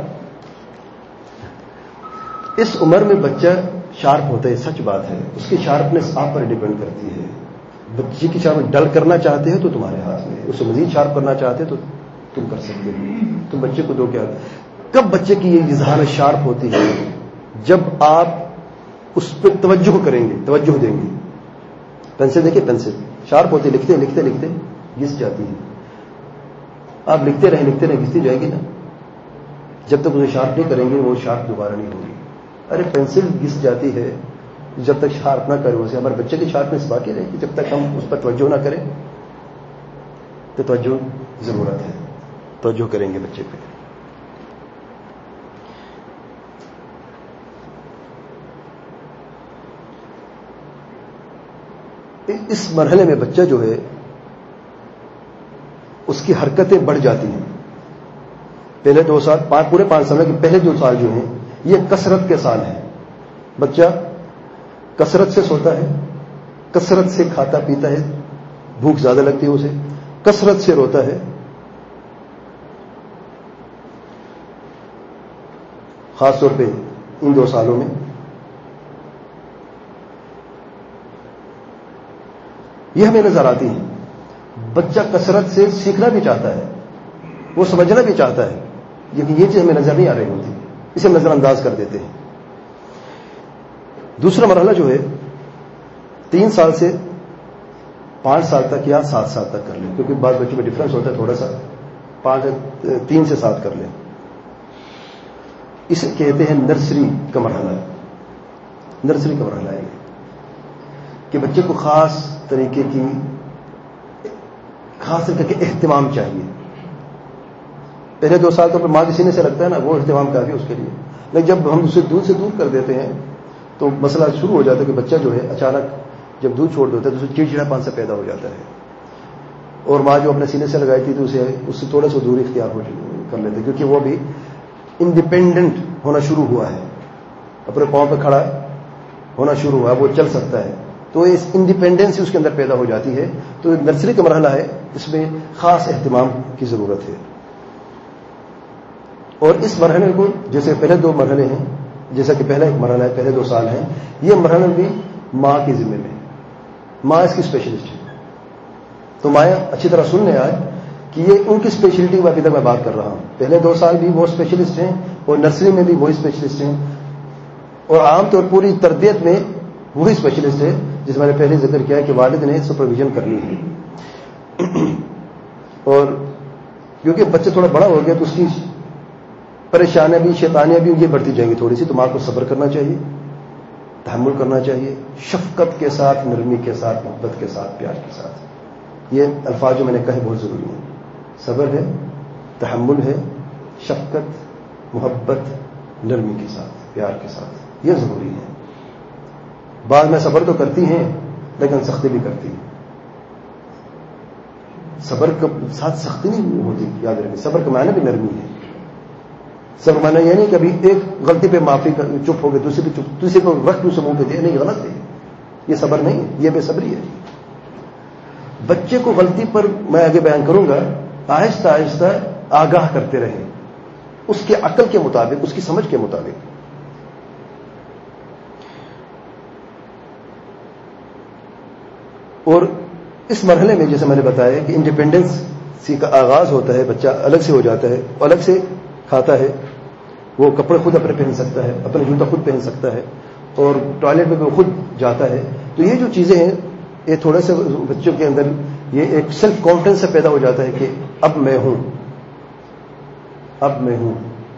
اس عمر میں بچہ شارپ ہوتا ہے, سچ بات ہے. اس کی شارپنیس آپ پر ڈیپینڈ کرتی ہے. بچے کی شارپ ڈل کرنا چاہتے ہیں تو تمہارے ہاتھ میں, اسے مزید شارپ کرنا چاہتے ہیں تو تم کر سکتے ہو. تم بچے کو دو کیا. کب بچے کی یہ ذہانت شارپ ہوتی ہے؟ جب آپ اس پہ توجہ کریں گے, توجہ دیں گے. پینسل دیکھیں, پینسل شارپ ہوتی ہے, لکھتے لکھتے لکھتے گھس جاتی ہے. آپ لکھتے رہیں لکھتے رہیں گھستی جائے گی نا. جب تک اسے شارپ نہیں کریں گے وہ شارپ دوبارہ نہیں ہوگی. ارے پینسل گھس جاتی ہے جب تک شارپ نہ کرے اسے. ہمارے بچے کی شارپنیس باقی رہے گی جب تک ہم اس پر توجہ نہ کریں. تو توجہ ضرورت ہے, توجہ کریں گے بچے پہ. اس مرحلے میں بچہ جو ہے اس کی حرکتیں بڑھ جاتی ہیں. پہلے دو سال پانچ پورے پانچ سال کے پہلے دو سال جو ہیں یہ کثرت کے سال ہیں. بچہ کثرت سے سوتا ہے, کثرت سے کھاتا پیتا ہے, بھوک زیادہ لگتی ہے اسے, کثرت سے روتا ہے. خاص طور پہ ان دو سالوں میں یہ ہمیں نظر آتی ہیں. بچہ کثرت سے سیکھنا بھی چاہتا ہے, وہ سمجھنا بھی چاہتا ہے, لیکن یہ چیز ہمیں نظر نہیں آ رہی ہوتی, اسے نظر انداز کر دیتے ہیں. دوسرا مرحلہ جو ہے تین سال سے پانچ سال تک یا سات سال تک کر لیں, کیونکہ بعض بچوں میں ڈفرینس ہوتا ہے تھوڑا سا. پانچ تین سے سات کر لیں. اسے کہتے ہیں نرسری کا مرحلہ. نرسری کا مرحلہ ہے. کہ بچے کو خاص طریقے کی خاص طریقے کے اہتمام چاہیے. پہلے دو سال تو ماں کے سینے سے لگتا ہے نا, وہ اہتمام کافی اس کے لیے. لیکن جب ہم اسے دودھ سے دور کر دیتے ہیں تو مسئلہ شروع ہو جاتا ہے کہ بچہ جو ہے اچانک جب دودھ چھوڑ دیتا ہے تو اسے چڑچڑا پان سے پیدا ہو جاتا ہے, اور ماں جو اپنے سینے سے لگائی تھی تو اسے اس سے تھوڑا سا دوری اختیار ہو کر لیتے, کیونکہ وہ بھی انڈیپینڈنٹ ہونا شروع ہوا ہے, اپنے پاؤں پہ کھڑا ہونا شروع ہوا ہے, وہ چل سکتا ہے. تو اس انڈیپینڈنس اس کے اندر پیدا ہو جاتی ہے. تو نرسری کا مرحلہ ہے, اس میں خاص اہتمام کی ضرورت ہے. اور اس مرحلے کو جیسے پہلے دو مرحلے ہیں, جیسا کہ پہلا ایک مرحلہ ہے, پہلے دو سال ہیں, یہ مرحلہ بھی ماں کے ذمہ میں, ماں اس کی اسپیشلسٹ ہے. تو مائیں اچھی طرح سن لیں آج کہ یہ ان کی اسپیشلٹی کی ابھی تک میں بات کر رہا ہوں. پہلے دو سال بھی وہ اسپیشلسٹ ہیں اور نرسری میں بھی وہی اسپیشلسٹ ہیں, اور عام طور پوری تربیت میں وہی اسپیشلسٹ ہے جس میں نے پہلے ذکر کیا کہ والد نے سپرویژن کرنی ہے. اور کیونکہ بچہ تھوڑا بڑا ہو گیا تو اس کی پریشانیاں بھی شیطانیاں بھی یہ بڑھتی جائیں گی تھوڑی سی, تو ماں کو صبر کرنا چاہیے, تحمل کرنا چاہیے, شفقت کے ساتھ, نرمی کے ساتھ, محبت کے ساتھ, پیار کے ساتھ. یہ الفاظ جو میں نے کہے بہت ضروری ہیں. صبر ہے, تحمل ہے, شفقت, محبت, نرمی کے ساتھ, پیار کے ساتھ, یہ ضروری ہے. بعض میں صبر تو کرتی ہیں لیکن سختی بھی کرتی ہیں. صبر کے ساتھ سختی نہیں ہوتی, یاد رکھیں. صبر کا معنی بھی نرمی ہے. صبر معنی یہ نہیں کہ ابھی ایک غلطی پہ معافی چپ ہو گئے, دوسری پہ چپ, دوسری کو رکھ دوسرے منہ پہ دے, نہیں, غلط ہے. یہ صبر نہیں ہے, یہ بے صبری ہے. بچے کو غلطی پر میں آگے بیان کروں گا, آہستہ آہستہ آگاہ کرتے رہیں اس کے عقل کے مطابق, اس کی سمجھ کے مطابق. اور اس مرحلے میں جیسے میں نے بتایا کہ انڈیپینڈنس سی کا آغاز ہوتا ہے, بچہ الگ سے ہو جاتا ہے, الگ سے کھاتا ہے, وہ کپڑے خود اپنے پہن سکتا ہے, اپنے جوتا خود پہن سکتا ہے, اور ٹوائلٹ میں وہ خود جاتا ہے. تو یہ جو چیزیں ہیں یہ تھوڑے سے بچوں کے اندر یہ ایک سیلف کانفیڈنس سے پیدا ہو جاتا ہے کہ اب میں ہوں, اب میں ہوں.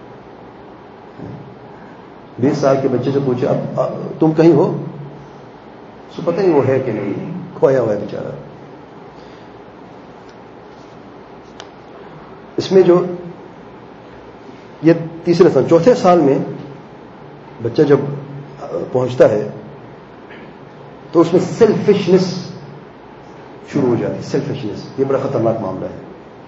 بیس سال کے بچے سے پوچھے اب تم کہیں ہو, اس کو پتہ نہیں وہ ہے کہ نہیں, کھویا ہوا ہے بیچارہ. اس میں جو یہ تیسرے سال, چوتھے سال میں بچہ جب پہنچتا ہے تو اس میں سیلفشنس شروع ہو جاتی ہے. سیلفشنس یہ بڑا خطرناک معاملہ ہے.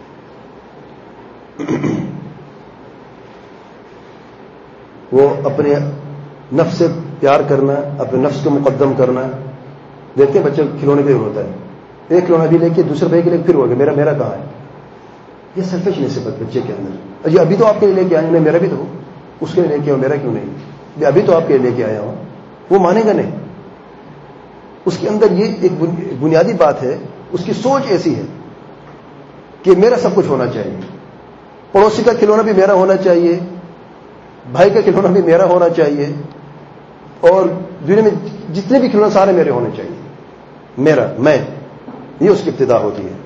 وہ اپنے نفس سے پیار کرنا, اپنے نفس کو مقدم کرنا. دیکھتے ہیں بچہ کھلونے پہ ہوتا ہے, ایک کھلونا بھی لے کے دوسرے بھائی کے لے کے پھر ہو گیا میرا میرا کہاں ہے. یہ سیلفشنس ہے بچے کے اندر. جی ابھی تو آپ کے لیے لے کے آئے, نہیں میرا بھی تو ہو, اس کے لیے لے کے آؤ, میرا کیوں نہیں, ابھی تو آپ کے لیے لے کے آیا ہوں. وہ مانے گا نہیں. اس کے اندر یہ ایک بنیادی بات ہے, اس کی سوچ ایسی ہے کہ میرا سب کچھ ہونا چاہیے, پڑوسی کا کھلونا بھی میرا ہونا چاہیے, بھائی کا کھلونا بھی میرا ہونا چاہیے, اور دنیا میں جتنے بھی کھلونے سارے میرے ہونے چاہیے, میرا, میں. یہ اس کی ابتدا ہوتی ہے.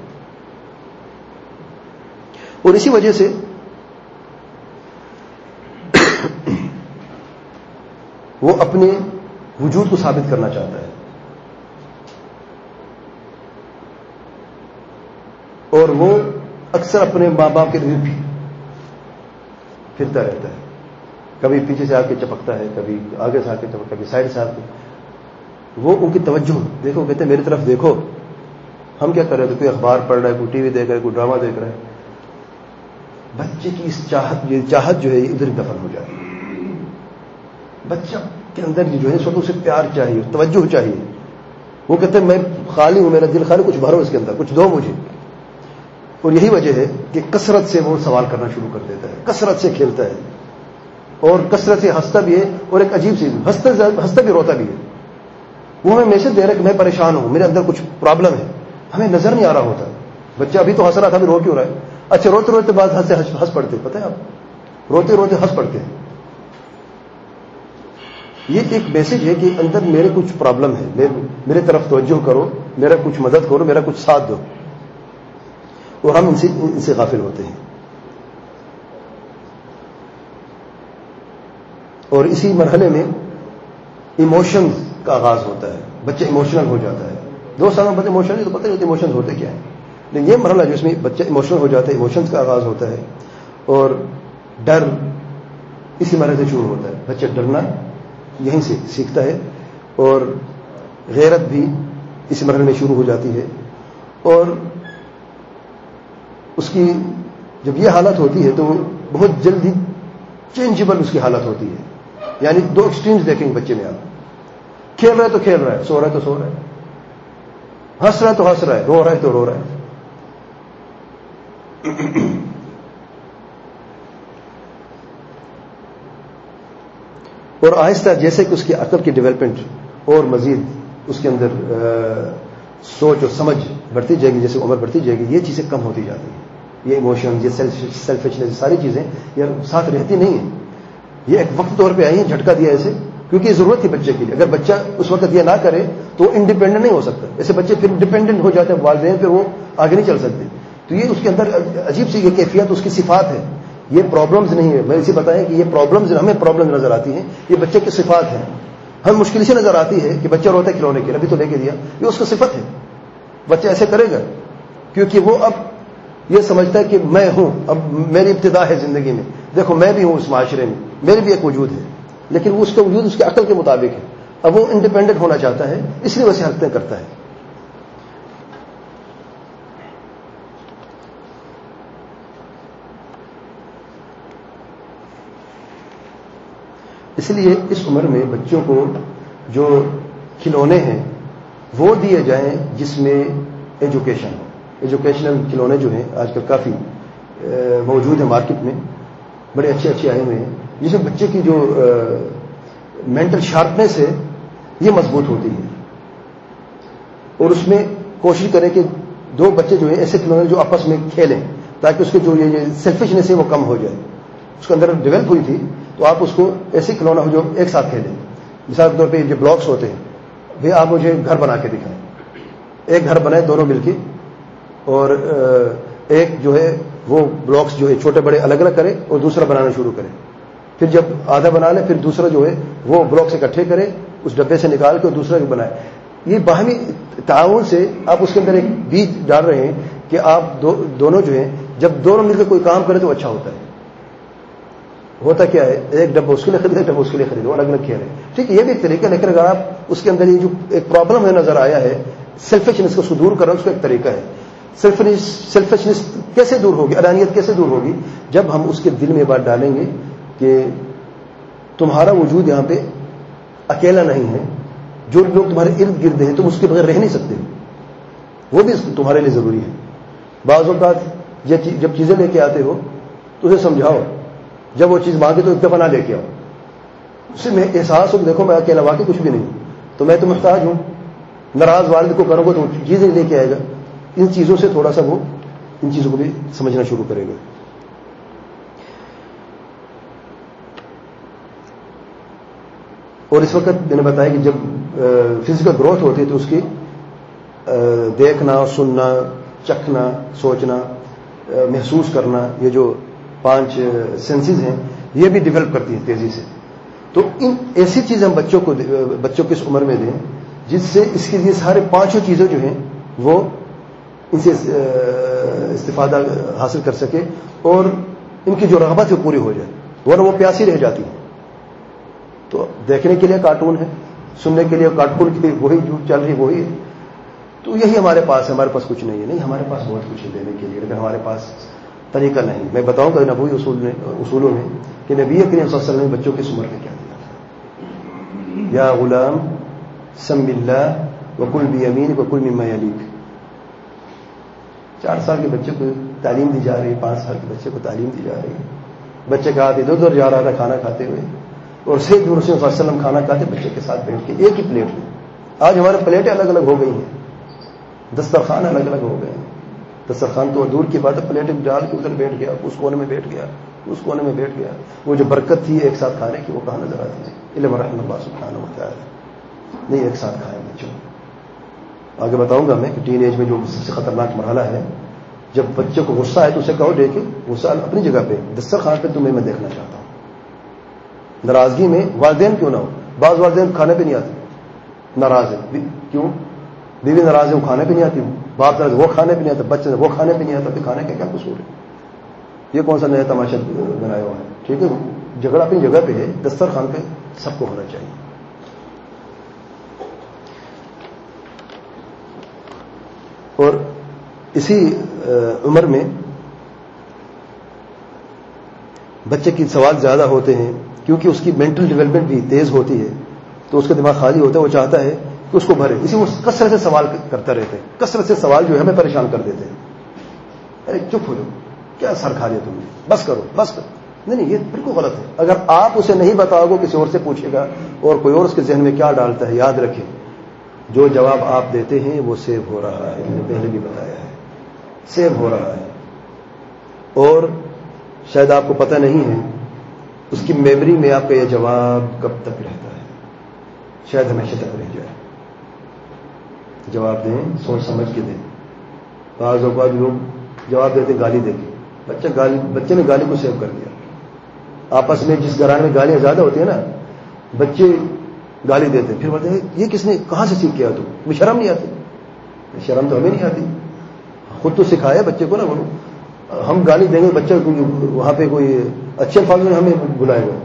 اور اسی وجہ سے وہ اپنے وجود کو ثابت کرنا چاہتا ہے, اور وہ اکثر اپنے ماں باپ کے ارد پھرتا رہتا ہے. کبھی پیچھے سے آ کے چپکتا ہے, کبھی آگے سے آ کے چپکتا ہے, کبھی سائڈ سے آ کے. وہ ان کی توجہ دیکھو, کہتے ہیں میری طرف دیکھو. ہم کیا کر رہے تھے, کوئی اخبار پڑھ رہا ہے, کوئی ٹی وی دیکھ رہا ہے, کوئی ڈرامہ دیکھ رہا ہے. بچے کی اس چاہت یہ چاہت جو ہے ادھر دفن ہو جاتی ہے. بچہ کے اندر جو ہے اس وقت اسے پیار چاہیے, توجہ چاہیے. وہ کہتے ہیں میں خالی ہوں, میرا دل خالی, کچھ بھرو اس کے اندر, کچھ دو مجھے. اور یہی وجہ ہے کہ کثرت سے وہ سوال کرنا شروع کر دیتا ہے, کثرت سے کھیلتا ہے, اور کثرت سے ہنستا بھی ہے, اور ایک عجیب سی ہنستا ہنستا بھی روتا بھی ہے. وہ ہمیں میسج دے رہا ہے کہ میں پریشان ہوں, میرے اندر کچھ پرابلم ہے, ہمیں نظر نہیں آ رہا ہوتا. بچہ ابھی تو ہنس رہا تھا, ابھی رو کیوں رہا ہے؟ اچھا روتے روتے بعد ہنس ہنس پڑتے, پتہ ہے آپ, روتے روتے ہنس پڑتے ہیں. یہ ایک میسج ہے کہ اندر میرے کچھ پرابلم ہے, میرے طرف توجہ کرو, میرا کچھ مدد کرو, میرا کچھ ساتھ دو. اور ہم ان سے ان سے غافل ہوتے ہیں. اور اسی مرحلے میں ایموشنز کا آغاز ہوتا ہے. بچہ ایموشنل ہو جاتا ہے. دو سال میں بچے ایموشنل تو پتہ نہیں ہوتا ایموشنل ہوتے کیا ہیں, لیکن یہ مرحلہ جو اس میں بچہ ایموشنل ہو جاتا ہے, ایموشنز کا آغاز ہوتا ہے, اور ڈر اسی مرحلے سے شروع ہوتا ہے. بچہ ڈرنا یہیں سے سیکھتا ہے, اور غیرت بھی اسی مرحلے میں شروع ہو جاتی ہے. اور اس کی جب یہ حالت ہوتی ہے تو بہت جلدی چینجبل اس کی حالت ہوتی ہے. یعنی دو ایکسٹریمز دیکھیں گے بچے میں آپ, کھیل رہا ہے تو کھیل رہا ہے, سو رہا ہے تو سو رہا ہے, ہنس رہا ہے تو ہنس رہا ہے, رو رہا ہے تو رو رہا ہے. اور آہستہ جیسے کہ اس کی عقل کی ڈیولپمنٹ اور مزید اس کے اندر سوچ اور سمجھ بڑھتی جائے گی, جیسے عمر بڑھتی جائے گی, یہ چیزیں کم ہوتی جاتی ہیں. یہ ایموشن, یہ سیلفشنس, ساری چیزیں یہ ساتھ رہتی نہیں ہیں. یہ ایک وقت طور پہ آئی ہیں, جھٹکا دیا ایسے, کیونکہ یہ ضرورت تھی بچے کے لیے. اگر بچہ اس وقت یہ نہ کرے تو وہ انڈیپینڈنٹ نہیں ہو سکتا. ایسے بچے پھر ڈیپینڈنٹ ہو جاتے ہیں والدین پہ, وہ آگے نہیں چل سکتے. تو یہ اس کے اندر عجیب سی یہ کیفیت اس کی صفات ہے. یہ پرابلمز نہیں ہے, میں اسے بتایا کہ یہ پرابلمز ہمیں پرابلم نظر آتی ہیں, یہ بچے کی صفات ہیں. ہم مشکل سے نظر آتی ہے کہ بچہ روتا ہے کھلونے کے لیے, ابھی تو لے کے دیا, یہ اس کا صفت ہے. بچہ ایسے کرے گا کیونکہ وہ اب یہ سمجھتا ہے کہ میں ہوں, اب میری ابتدا ہے زندگی میں, دیکھو میں بھی ہوں اس معاشرے میں, میرے بھی ایک وجود ہے. لیکن وہ اس کا وجود اس کے عقل کے مطابق ہے. اب وہ انڈیپینڈنٹ ہونا چاہتا ہے, اس لیے ویسے حرکتیں کرتا ہے. اس لیے اس عمر میں بچوں کو جو کھلونے ہیں وہ دیے جائیں جس میں ایجوکیشن ہو. ایجوکیشنل کھلونے جو ہیں آج کل کافی موجود ہیں مارکیٹ میں, بڑے اچھے اچھے آئے ہوئے ہیں, جس میں بچے کی جو مینٹل شارپنیس ہے یہ مضبوط ہوتی ہے. اور اس میں کوشش کریں کہ دو بچے جو ہیں ایسے کھلونے جو آپس میں کھیلیں, تاکہ اس کے جو یہ سیلفشنس ہے وہ کم ہو جائے. اس کے اندر ڈیولپ ہوئی تھی, تو آپ اس کو ایسے کھلونا ہو جو ایک ساتھ کھیلیں. مثال کے طور پہ جو بلاکس ہوتے ہیں, بھائی آپ مجھے گھر بنا کے دکھائیں, ایک گھر بنائے دونوں مل کے, اور ایک جو ہے وہ بلاکس جو ہے چھوٹے بڑے الگ الگ کرے اور دوسرا بنانا شروع کرے. پھر جب آدھا بنا لے پھر دوسرا جو ہے وہ بلاکس اکٹھے کرے, اس ڈبے سے نکال کے اور دوسرا بھی بنائے. یہ باہمی تعاون سے آپ اس کے اندر ایک بیج ڈال رہے ہیں کہ آپ دو دونوں جو ہیں جب دونوں مل کے کوئی کام کرے تو اچھا ہوتا ہے. ہوتا کیا ہے, ایک ڈبہ اس کے لیے خریدے, ایک ڈبہ اس کے لیے خریدے, الگ الگ کھیلے. ٹھیک ہے, یہ بھی ایک طریقہ, لیکن اگر آپ اس کے اندر یہ جو ایک پرابلم ہے نظر آیا ہے سیلفشنس کو دور کرنا, اس کا ایک طریقہ ہے. سیلفشنس کیسے دور ہوگی, انانیت کیسے دور ہوگی, جب ہم اس کے دل میں یہ بات ڈالیں گے کہ تمہارا وجود یہاں پہ اکیلا نہیں ہے, جو لوگ تمہارے ارد گرد ہیں تم اس کے بغیر رہ نہیں سکتے, وہ بھی تمہارے لیے ضروری ہے. بعض اوقات جب چیزیں لے کے آتے ہو تو اسے سمجھاؤ, جب وہ چیز مانگے تو ایک دفعہ نہ لے کے آؤ, اس سے میں احساس ہو کہ دیکھو میں اکیلا واقعی کچھ بھی نہیں, تو میں تو محتاج ہوں. ناراض والد کو کرو گا تو چیزیں لے کے آئے گا. ان چیزوں سے تھوڑا سا وہ ان چیزوں کو بھی سمجھنا شروع کرے گا. اور اس وقت میں نے بتایا کہ جب فزیکل گروتھ ہوتی ہے تو اس کی دیکھنا, سننا, چکھنا, سوچنا, محسوس کرنا, یہ جو پانچ سینسز ہیں یہ بھی ڈیولپ کرتی ہیں تیزی سے. تو ان ایسی چیزیں ہم بچوں کو بچوں کی اس عمر میں دیں جس سے اس کے لیے سارے پانچوں چیزیں جو ہیں وہ ان سے استفادہ حاصل کر سکے اور ان کی جو رغبت ہے پوری ہو جائے, ورنہ وہ پیاسی رہ جاتی ہے. تو دیکھنے کے لیے کارٹون ہے, سننے کے لیے کارٹون کی وہی جو چل رہی وہی ہے. تو یہی ہمارے پاس ہے, ہمارے پاس کچھ نہیں ہے. نہیں, ہمارے پاس بہت کچھ ہے دینے کے لیے, لیکن ہمارے پاس طریقہ نہیں. میں بتاؤں گا نبوی اصول میں اصولوں میں کہ نبی کریم صلی اللہ علیہ وسلم نے بچوں کی عمر میں کیا دیا تھا. یا غلام سم اللہ وکل بیمینک وکل مما یلیک. چار سال کے بچے کو تعلیم دی جا رہی ہے, پانچ سال کے بچے کو تعلیم دی جا رہی ہے. بچے کا ہاتھ ادھر ادھر جا رہا تھا کھانا کھاتے ہوئے, اور سید رسول صلی اللہ علیہ وسلم کھانا کھاتے بچے کے ساتھ بیٹھ کے ایک ہی پلیٹ میں. آج ہمارے پلیٹیں الگ الگ ہو گئی ہیں, دسترخوان الگ الگ ہو گئے ہیں. دسترخوان تو دور کی بات ہے, پلیٹ ڈال کے ادھر بیٹھ گیا, اس کونے میں بیٹھ گیا, اس کونے میں بیٹھ گیا. وہ جو برکت تھی ایک ساتھ کھانے کی وہ کہاں نظر آتی ہے. علم رحمۃ اللہ سبحانہ و تعالی. نہیں, ایک ساتھ کھائیں بچوں. آگے بتاؤں گا میں کہ ٹین ایج میں جو سب سے خطرناک مرحلہ ہے, جب بچے کو غصہ آئے تو اسے کہو دیکھے غصہ اپنی جگہ پہ, دسترخوان پہ تمہیں میں دیکھنا چاہتا ہوں. ناراضگی میں والدین کیوں نہ ہو, بعض والدین کھانے پہ نہیں آتے, ناراض ہے. کیوں؟ بیوی ناراض ہے، وہ کھانے پہ نہیں آتی، باپ ناراض وہ کھانے پہ نہیں آتا، بچے وہ کھانے پہ نہیں آتا، پھر کھانے کا کیا قصور ہے؟ یہ کون سا نیا تماشا بنایا ہوا ہے؟ ٹھیک ہے، جھگڑا اپنی جگہ پہ ہے، دسترخوان پہ سب کو ہونا چاہیے. اور اسی عمر میں بچے کی سوال زیادہ ہوتے ہیں کیونکہ اس کی مینٹل ڈیولپمنٹ بھی تیز ہوتی ہے، تو اس کا دماغ خالی ہوتا ہے، وہ چاہتا ہے کہ اس کو بھرے، اسی وہ کثرت سے سوال کرتا رہتے ہیں. کثرت سے سوال جو ہے ہمیں پریشان کر دیتے ہیں. ارے چپ ہو جاؤ، کیا سر کھا لیا تم نے، بس کرو بس کرو. نہیں نہیں، یہ بالکل غلط ہے. اگر آپ اسے نہیں بتاؤ گے کسی اور سے پوچھے گا اور کوئی اور اس کے ذہن میں کیا ڈالتا ہے. یاد رکھیں جو جواب آپ دیتے ہیں وہ سیو ہو رہا ہے، میں نے پہلے بھی بتایا ہے، سیو ہو رہا ہے. اور شاید آپ کو پتہ نہیں ہے اس کی میموری میں آپ کا یہ جواب کب تک رہتا ہے، شاید ہمیشہ تک رہ جائے. جواب دیں، سوچ سمجھ کے دیں. بعض اوقات لوگ جواب دیتے گالی دے کے، بچہ گالی بچے نے گالی کو سیو کر دیا. آپس میں جس گھرانے میں گالیاں زیادہ ہوتی ہیں نا، بچے گالی دیتے پھر بولتے ہیں یہ کس نے کہاں سے سیکھ کیا؟ تو مجھے شرم نہیں آتی. شرم تو ہمیں نہیں آتی، خود تو سکھایا بچے کو نا. بولو ہم گالی دیں گے بچہ وہاں پہ کوئی اچھے الفاظ میں ہمیں بلائے گا.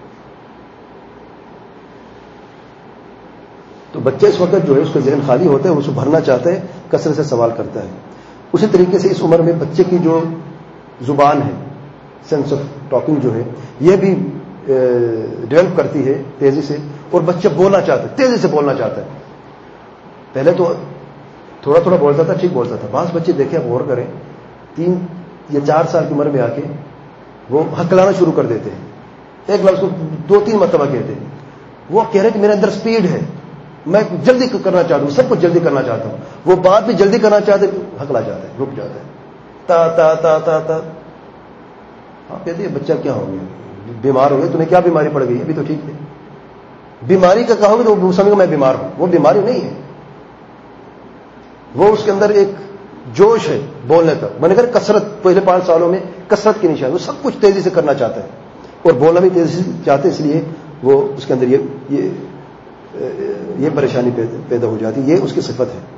تو بچہ اس وقت جو ہے اس کا ذہن خالی ہوتا ہے، اسے بھرنا چاہتا ہے، کثرت سے سوال کرتا ہے. اسی طریقے سے اس عمر میں بچے کی جو زبان ہے، سینس آف ٹاکنگ جو ہے، یہ بھی ڈیولپ کرتی ہے تیزی سے، اور بچہ بولنا چاہتا ہے، تیزی سے بولنا چاہتا ہے. پہلے تو تھوڑا تھوڑا بولتا تھا، ٹھیک بولتا تھا. بعض بچے دیکھیں آپ غور کریں، تین یا چار سال کی عمر میں آ کے وہ ہکلانا شروع کر دیتے ہیں. ایک لفظ کو دو تین مرتبہ کہتے ہیں. وہ کہہ رہے کہ میرے اندر سپیڈ ہے، میں جلدی کرنا چاہتا ہوں، سب کچھ جلدی کرنا چاہتا ہوں. وہ بات بھی جلدی کرنا چاہتے، ہکلا جاتا ہے، رک جاتا ہے. تا تا تا تا تا آپ کہتے ہیں بچہ کیا ہو گیا، بیمار ہو گیا، تمہیں کیا بیماری پڑ گئی؟ ابھی تو ٹھیک ہے. بیماری کا کہو گے تو وہ سمجھے گا میں بیمار ہوں. وہ بیماری نہیں ہے، وہ اس کے اندر ایک جوش ہے بولنے کا. میں نے کہا کثرت، پہلے پانچ سالوں میں کثرت کی نشان، وہ سب کچھ تیزی سے کرنا چاہتا ہے اور بولنا بھی تیزی سے چاہتے ہیں، اس لیے وہ اس کے اندر یہ یہ یہ پریشانی پیدا ہو جاتی. یہ اس کی صفت ہے.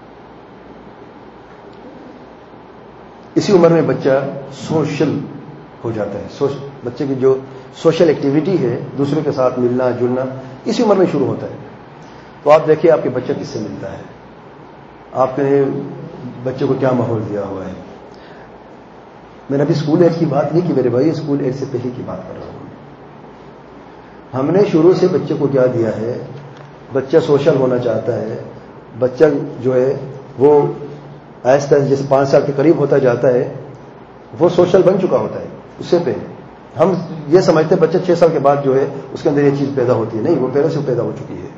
اسی عمر میں بچہ سوشل ہو جاتا ہے. بچے کی جو سوشل ایکٹیویٹی ہے، دوسروں کے ساتھ ملنا جلنا، اسی عمر میں شروع ہوتا ہے. تو آپ دیکھیے آپ کے بچہ کس سے ملتا ہے، آپ نے بچے کو کیا ماحول دیا ہوا ہے. میں نے ابھی اسکول ایج کی بات نہیں کی میرے بھائی، اسکول ایج سے پہلے کی بات کر رہا ہوں. ہم نے شروع سے بچے کو کیا دیا ہے، بچہ سوشل ہونا چاہتا ہے. بچہ جو ہے وہ آہستہ جیسے پانچ سال کے قریب ہوتا جاتا ہے وہ سوشل بن چکا ہوتا ہے. اس سے پہلے ہم یہ سمجھتے ہیں بچہ چھ سال کے بعد جو ہے اس کے اندر یہ چیز پیدا ہوتی ہے. نہیں، وہ پہلے سے پیدا ہو چکی ہے.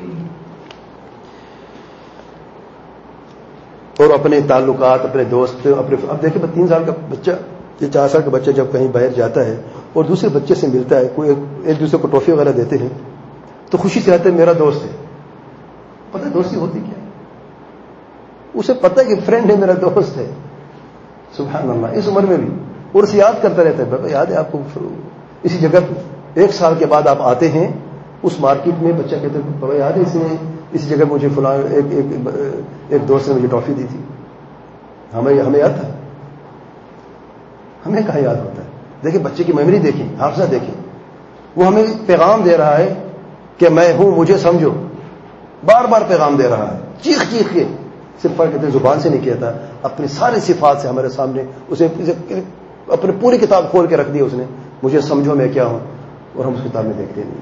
اور اپنے تعلقات، اپنے دوست، اپنے اب دیکھیں تین سال کا بچہ یا چار سال کا بچہ جب کہیں باہر جاتا ہے اور دوسرے بچے سے ملتا ہے، کوئی ایک دوسرے کو ٹرافی وغیرہ دیتے ہیں تو خوشی سے آتے ہیں میرا دوست ہے. پتہ ہے دوستی ہوتی کیا ہے؟ اسے پتہ ہے کہ فرینڈ ہے، میرا دوست ہے. سبحان اللہ. اس عمر میں بھی اور اسے یاد کرتا رہتا ہے. بابا یاد ہے آپ کو اسی جگہ ایک سال کے بعد آپ آتے ہیں اس مارکیٹ میں، بچہ کہتا ہے بابا یاد ہے اس نے اس جگہ مجھے فلاں ایک ایک ایک دوست نے مجھے ٹرافی دی تھی. ہمیں ہمیں یاد تھا؟ ہمیں کہاں یاد ہوتا ہے؟ دیکھیں بچے کی میموری دیکھیں، حافظہ دیکھیں. وہ ہمیں پیغام دے رہا ہے کہ میں ہوں، مجھے سمجھو. بار بار پیغام دے رہا ہے، چیخ چیخ کے. صرف کہتے ہیں زبان سے نہیں کہتا، اپنی ساری صفات سے ہمارے سامنے اسے اپنی پوری کتاب کھول کے رکھ دی اس نے، مجھے سمجھو میں کیا ہوں. اور ہم اس کتاب میں دیکھتے نہیں.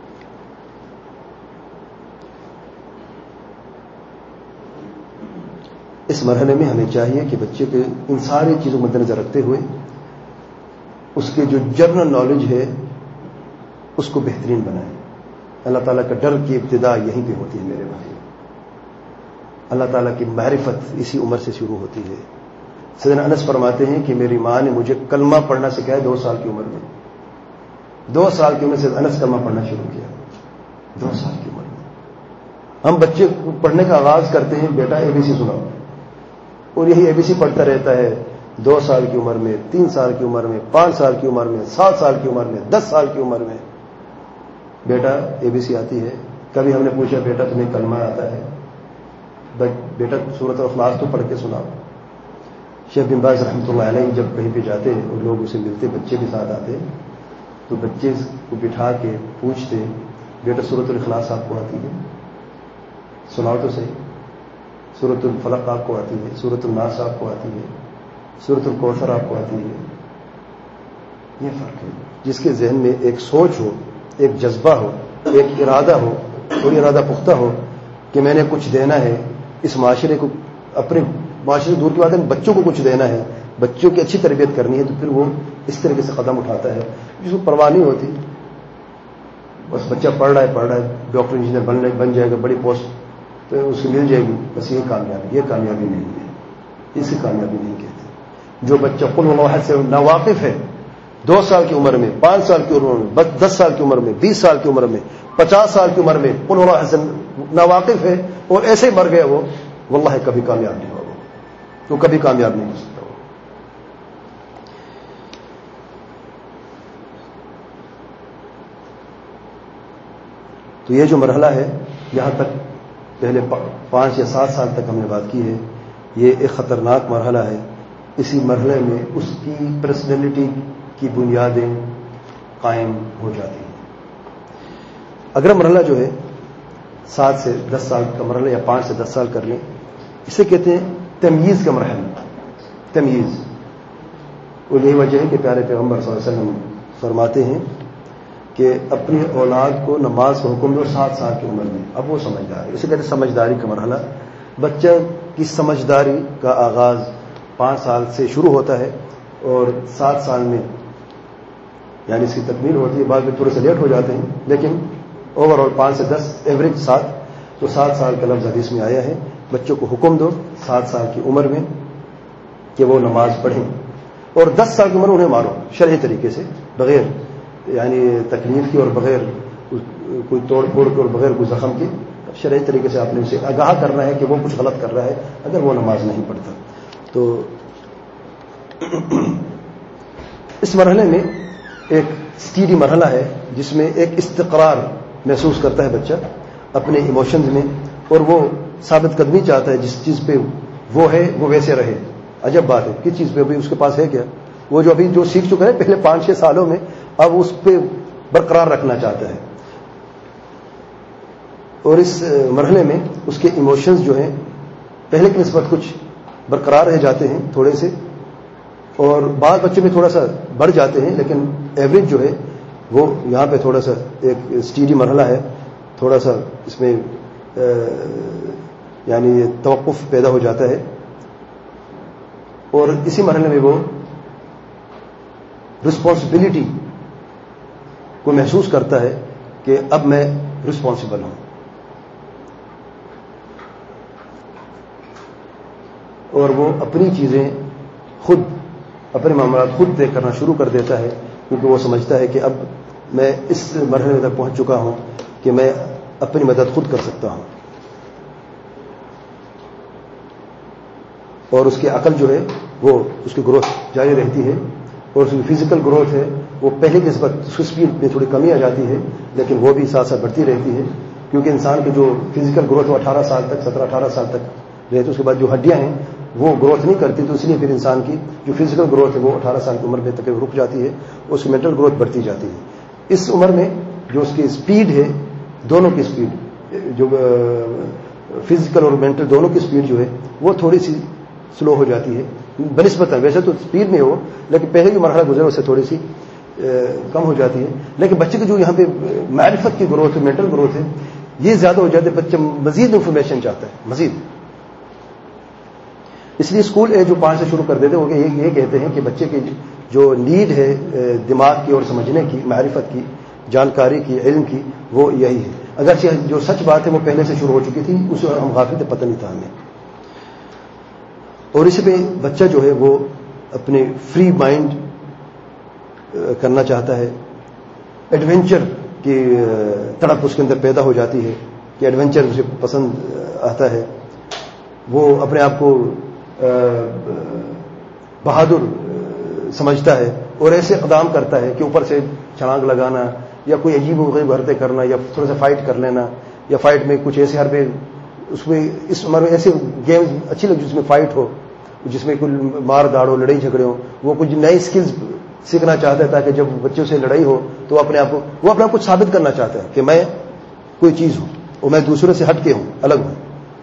اس مرحلے میں ہمیں چاہیے کہ بچے کے ان ساری چیزوں کو مد نظر رکھتے ہوئے اس کے جو جنرل نالج ہے اس کو بہترین بنائیں. اللہ تعالیٰ کا ڈر کی ابتدا یہیں پہ ہوتی ہے میرے بھائی. اللہ تعالیٰ کی معرفت اسی عمر سے شروع ہوتی ہے. سیدنا انس فرماتے ہیں کہ میری ماں نے مجھے کلمہ پڑھنا سکھایا دو سال کی عمر میں. دو سال کی عمر سے انس کلمہ پڑھنا شروع کیا. دو سال کی عمر میں ہم بچے پڑھنے کا آغاز کرتے ہیں، بیٹا اے بی سی سناؤ، اور یہی اے بی سی پڑھتا رہتا ہے. دو سال کی عمر میں، تین سال کی عمر میں، پانچ سال کی عمر میں، سات سال کی عمر میں، دس سال کی عمر میں بیٹا اے بی سی آتی ہے، کبھی ہم نے پوچھا بیٹا تمہیں کلمہ آتا ہے؟ بیٹا سورۃ الاخلاص تو پڑھ کے سناؤ. شیخ بن باز رحمۃ اللہ علیہ جب کہیں پہ جاتے اور لوگ اسے ملتے، بچے بھی ساتھ آتے، تو بچے کو بٹھا کے پوچھتے بیٹا سورۃ الاخلاص آپ کو آتی ہے؟ سناؤ تو صحیح. سورۃ الفلق آپ کو آتی ہے؟ سورۃ الناس آپ کو آتی ہے؟ سورۃ الکوثر آپ کو آتی ہے؟ یہ فرق ہے. جس کے ذہن میں ایک سوچ ہو، ایک جذبہ ہو، ایک ارادہ ہو، کوئی ارادہ پختہ ہو کہ میں نے کچھ دینا ہے اس معاشرے کو، اپنے معاشرے دور کی بات ہے، بچوں کو کچھ دینا ہے، بچوں کی اچھی تربیت کرنی ہے، تو پھر وہ اس طریقے سے قدم اٹھاتا ہے جس کو پرواہ نہیں ہوتی. بس بچہ پڑھ رہا ہے پڑھ رہا ہے ڈاکٹر انجینئر بن بن جائے گا، بڑی پوسٹ تو اس کو مل جائے گی، بس یہ کامیابی. یہ کامیابی نہیں ہے، اسے کامیابی نہیں کہتے. جو بچہ قل ہو اللہ احد سے ناواقف ہے، دو سال کی عمر میں، پانچ سال کی عمر میں، دس سال کی عمر میں، بیس سال کی عمر میں، پچاس سال کی عمر میں قل ہو اللہ احد سے ناواقف ہے اور ایسے ہی مر گیا وہ، واللہ کبھی کامیاب نہیں ہوگا، وہ کبھی کامیاب نہیں ہو سکتا. تو یہ جو مرحلہ ہے، یہاں تک پہلے پانچ یا سات سال تک ہم نے بات کی ہے، یہ ایک خطرناک مرحلہ ہے. اسی مرحلے میں اس کی پرسنالٹی کی بنیادیں قائم ہو جاتی ہیں. اگر مرحلہ جو ہے سات سے دس سال کا مرحلہ یا پانچ سے دس سال کر لیں، اسے کہتے ہیں تمییز کا مرحلہ. تمییز، اور یہی وجہ ہے کہ پیارے پیغمبر صلی اللہ علیہ وسلم فرماتے ہیں کہ اپنی اولاد کو نماز کا حکم دو سات سال کی عمر میں. اب وہ سمجھدار ہے، اسے کہتے ہیں سمجھداری کا مرحلہ. بچہ کی سمجھداری کا آغاز پانچ سال سے شروع ہوتا ہے اور سات سال میں یعنی اس کی تکمیل ہوتی ہے. بعد میں تھوڑے سے لیٹ ہو جاتے ہیں، لیکن اوور آل پانچ سے دس، ایوریج سات. تو سات سال کا لفظ حدیث میں آیا ہے. بچوں کو حکم دو سات سال کی عمر میں کہ وہ نماز پڑھیں، اور دس سال کی عمر انہیں مارو شرعی طریقے سے، بغیر یعنی تکلیف کی اور بغیر کوئی توڑ پھوڑ کے اور بغیر کوئی زخم کے. شرعی طریقے سے آپ نے اسے آگاہ کرنا ہے کہ وہ کچھ غلط کر رہا ہے اگر وہ نماز نہیں پڑھتا. تو اس مرحلے میں ایک سٹیڈی مرحلہ ہے جس میں ایک استقرار محسوس کرتا ہے بچہ اپنے ایموشنز میں، اور وہ ثابت قدمی چاہتا ہے جس چیز پہ وہ ہے وہ ویسے رہے. عجب بات ہے، کس چیز پہ ابھی اس کے پاس ہے کیا؟ وہ جو ابھی جو سیکھ چکا ہے پہلے پانچ چھ سالوں میں، اب اس پہ برقرار رکھنا چاہتا ہے. اور اس مرحلے میں اس کے ایموشنز جو ہیں پہلے کی نسبت کچھ برقرار رہ جاتے ہیں تھوڑے سے، اور بعض بچوں میں تھوڑا سا بڑھ جاتے ہیں، لیکن ایوریج جو ہے وہ یہاں پہ تھوڑا سا ایک سٹیڈی مرحلہ ہے. تھوڑا سا اس میں یعنی توقف پیدا ہو جاتا ہے، اور اسی مرحلے میں وہ رسپانسبلٹی کو محسوس کرتا ہے کہ اب میں رسپانسبل ہوں، اور وہ اپنی چیزیں خود، اپنے معاملات خود طے کرنا شروع کر دیتا ہے، کیونکہ وہ سمجھتا ہے کہ اب میں اس مرحلے تک پہنچ چکا ہوں کہ میں اپنی مدد خود کر سکتا ہوں. اور اس کی عقل جو ہے وہ اس کی گروتھ جاری رہتی ہے، اور اس کی فزیکل گروتھ ہے وہ پہلے کی نسبت اس کی اسپیڈ میں تھوڑی کمی آ جاتی ہے، لیکن وہ بھی ساتھ ساتھ بڑھتی رہتی ہے، کیونکہ انسان کی جو فزیکل گروتھ وہ اٹھارہ سال تک، سترہ اٹھارہ سال تک رہتی. اس کے بعد جو ہڈیاں ہیں وہ گروتھ نہیں کرتی، تو اس لیے پھر انسان کی جو فزیکل گروتھ ہے وہ اٹھارہ سال کی عمر میں تک رک جاتی ہے، اس کی مینٹل گروتھ بڑھتی جاتی ہے. اس عمر میں جو اس کی اسپیڈ ہے، دونوں کی اسپیڈ، جو فزیکل اور مینٹل دونوں کی اسپیڈ جو ہے وہ تھوڑی سی سلو ہو جاتی ہے بنسبت. ویسے تو اسپیڈ میں ہو، لیکن پہلے جو مرحلہ گزرے اس سے تھوڑی سی کم ہو جاتی ہے. لیکن بچے کی جو یہاں پہ معرفت کی گروتھ ہے، مینٹل گروتھ ہے، یہ زیادہ ہو جاتی ہے. بچہ مزید انفارمیشن چاہتا ہے، مزید. اس لیے اسکول جو پانچ سے شروع کر دیتے وہ یہ کہتے ہیں کہ بچے کی جو نیڈ ہے دماغ کی اور سمجھنے کی، معرفت کی، جانکاری کی، علم کی، وہ یہی ہے. اگرچہ جو سچ بات ہے وہ پہلے سے شروع ہو چکی تھی، اسے ہم غافل تھے، پتہ نہیں تھا ہمیں. اور اسی پہ بچہ جو ہے وہ اپنے فری مائنڈ کرنا چاہتا ہے. ایڈونچر کی تڑپ اس کے اندر پیدا ہو جاتی ہے کہ ایڈونچر اسے پسند آتا ہے. وہ اپنے آپ کو بہادر سمجھتا ہے اور ایسے اقدام کرتا ہے کہ اوپر سے چھلانگ لگانا یا کوئی عجیب و غریب حرکتیں کرنا یا تھوڑا سا فائٹ کر لینا یا فائٹ میں کچھ ایسے حربے، اس میں اس عمر میں ایسے گیمز اچھی لگتی جس میں فائٹ ہو، جس میں کوئی مار داڑ ہو، لڑائی جھگڑے ہو. وہ کچھ نئی سکلز سیکھنا چاہتا ہے تاکہ جب بچوں سے لڑائی ہو تو اپنے آپ کو وہ اپنے آپ کو ثابت کرنا چاہتا ہے کہ میں کوئی چیز ہوں اور میں دوسروں سے ہٹ کے ہوں، الگ ہوں.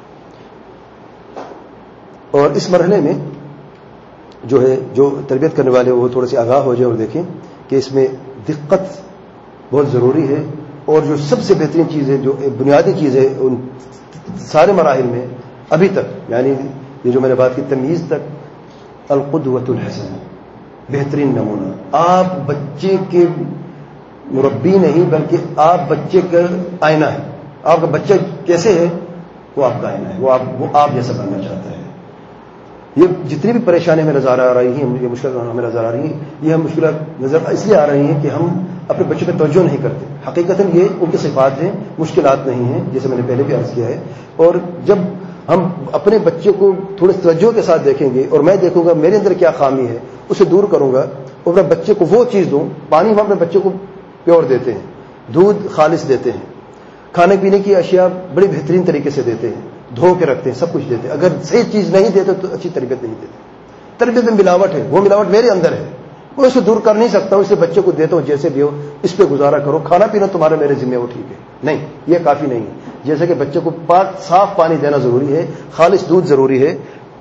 اور اس مرحلے میں جو ہے جو تربیت کرنے والے وہ تھوڑے سے آگاہ ہو جائے اور دیکھیں کہ اس میں دقت بہت ضروری ہے. اور جو سب سے بہترین چیز ہے، جو بنیادی چیز ہے ان سارے مراحل میں ابھی تک، یعنی یہ جو میں نے بات کی تمیز تک، القدوۃ الحسنہ، بہترین نمونہ. آپ بچے کے مربی نہیں بلکہ آپ بچے کا آئینہ ہے. آپ کا بچہ کیسے ہے وہ آپ کا آئینہ ہے، وہ آپ وہ آپ جیسا بننا چاہتا ہے. یہ جتنی بھی پریشانی ہمیں نظر آ رہی ہیں، یہ مشکلات ہمیں نظر آ رہی ہیں، یہ ہم مشکلات نظر اس لیے آ رہی ہیں کہ ہم اپنے بچوں پہ توجہ نہیں کرتے. حقیقتاً یہ ان کی صفات ہیں، مشکلات نہیں ہیں، جیسے میں نے پہلے بھی عرض کیا ہے. اور جب ہم اپنے بچے کو تھوڑے توجہ کے ساتھ دیکھیں گے اور میں دیکھوں گا میرے اندر کیا خامی ہے، اسے دور کروں گا اور اپنے بچے کو وہ چیز دوں. پانی ہم اپنے بچے کو پیور دیتے ہیں، دودھ خالص دیتے ہیں، کھانے پینے کی اشیاء بڑی بہترین طریقے سے دیتے ہیں، دھو کے رکھتے ہیں، سب کچھ دیتے ہیں. اگر صحیح چیز نہیں دیتے تو اچھی تربیت نہیں دیتے. تربیت میں ملاوٹ ہے، وہ ملاوٹ میرے اندر ہے، میں اسے دور کر نہیں سکتا ہوں. اسے بچے کو دیتا ہوں جیسے بھی ہو، اس پہ گزارا کرو، کھانا پینا تمہارا میرے ذمہ ہو، ٹھیک ہے. نہیں، یہ کافی نہیں ہے. جیسے کہ بچے کو پاک صاف پانی دینا ضروری ہے، خالص دودھ ضروری ہے،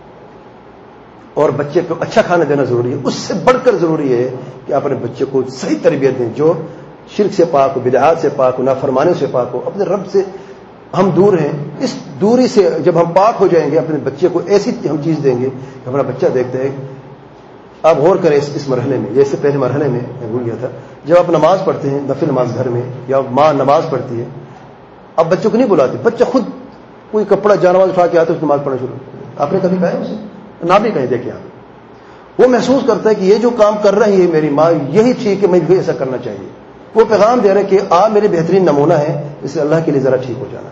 اور بچے کو اچھا کھانا دینا ضروری ہے. اس سے بڑھ کر ضروری ہے کہ آپ اپنے بچے کو صحیح تربیت دیں، جو شرک سے پاک ہو، بدعات سے پاک ہو، نافرمانی سے پاک ہو. اپنے رب سے ہم دور ہیں، اس دوری سے جب ہم پاک ہو جائیں گے اپنے بچے کو ایسی ہم چیز دیں گے کہ ہمارا بچہ دیکھتا ہے. آپ غور کریں اس اس مرحلے میں، جیسے پہلے مرحلے میں میں بھول گیا تھا، جب آپ نماز پڑھتے ہیں، نفل نماز گھر میں یا ماں نماز پڑھتی ہے، آپ بچوں کو نہیں بلاتے، بچہ خود کوئی کپڑا جانواز اٹھا کے آتے اس نماز پڑھنا شروع. آپ نے کبھی کہا ہے اسے؟ نہ بھی کہیں دیکھیں آپ، وہ محسوس کرتا ہے کہ یہ جو کام کر رہی ہے میری ماں یہی ٹھیک ہے، مجھے ایسا کرنا چاہیے. وہ پیغام دے رہے کہ آپ میرے بہترین نمونہ ہے، اس لیے اللہ کے لیے ذرا ٹھیک ہو جانا،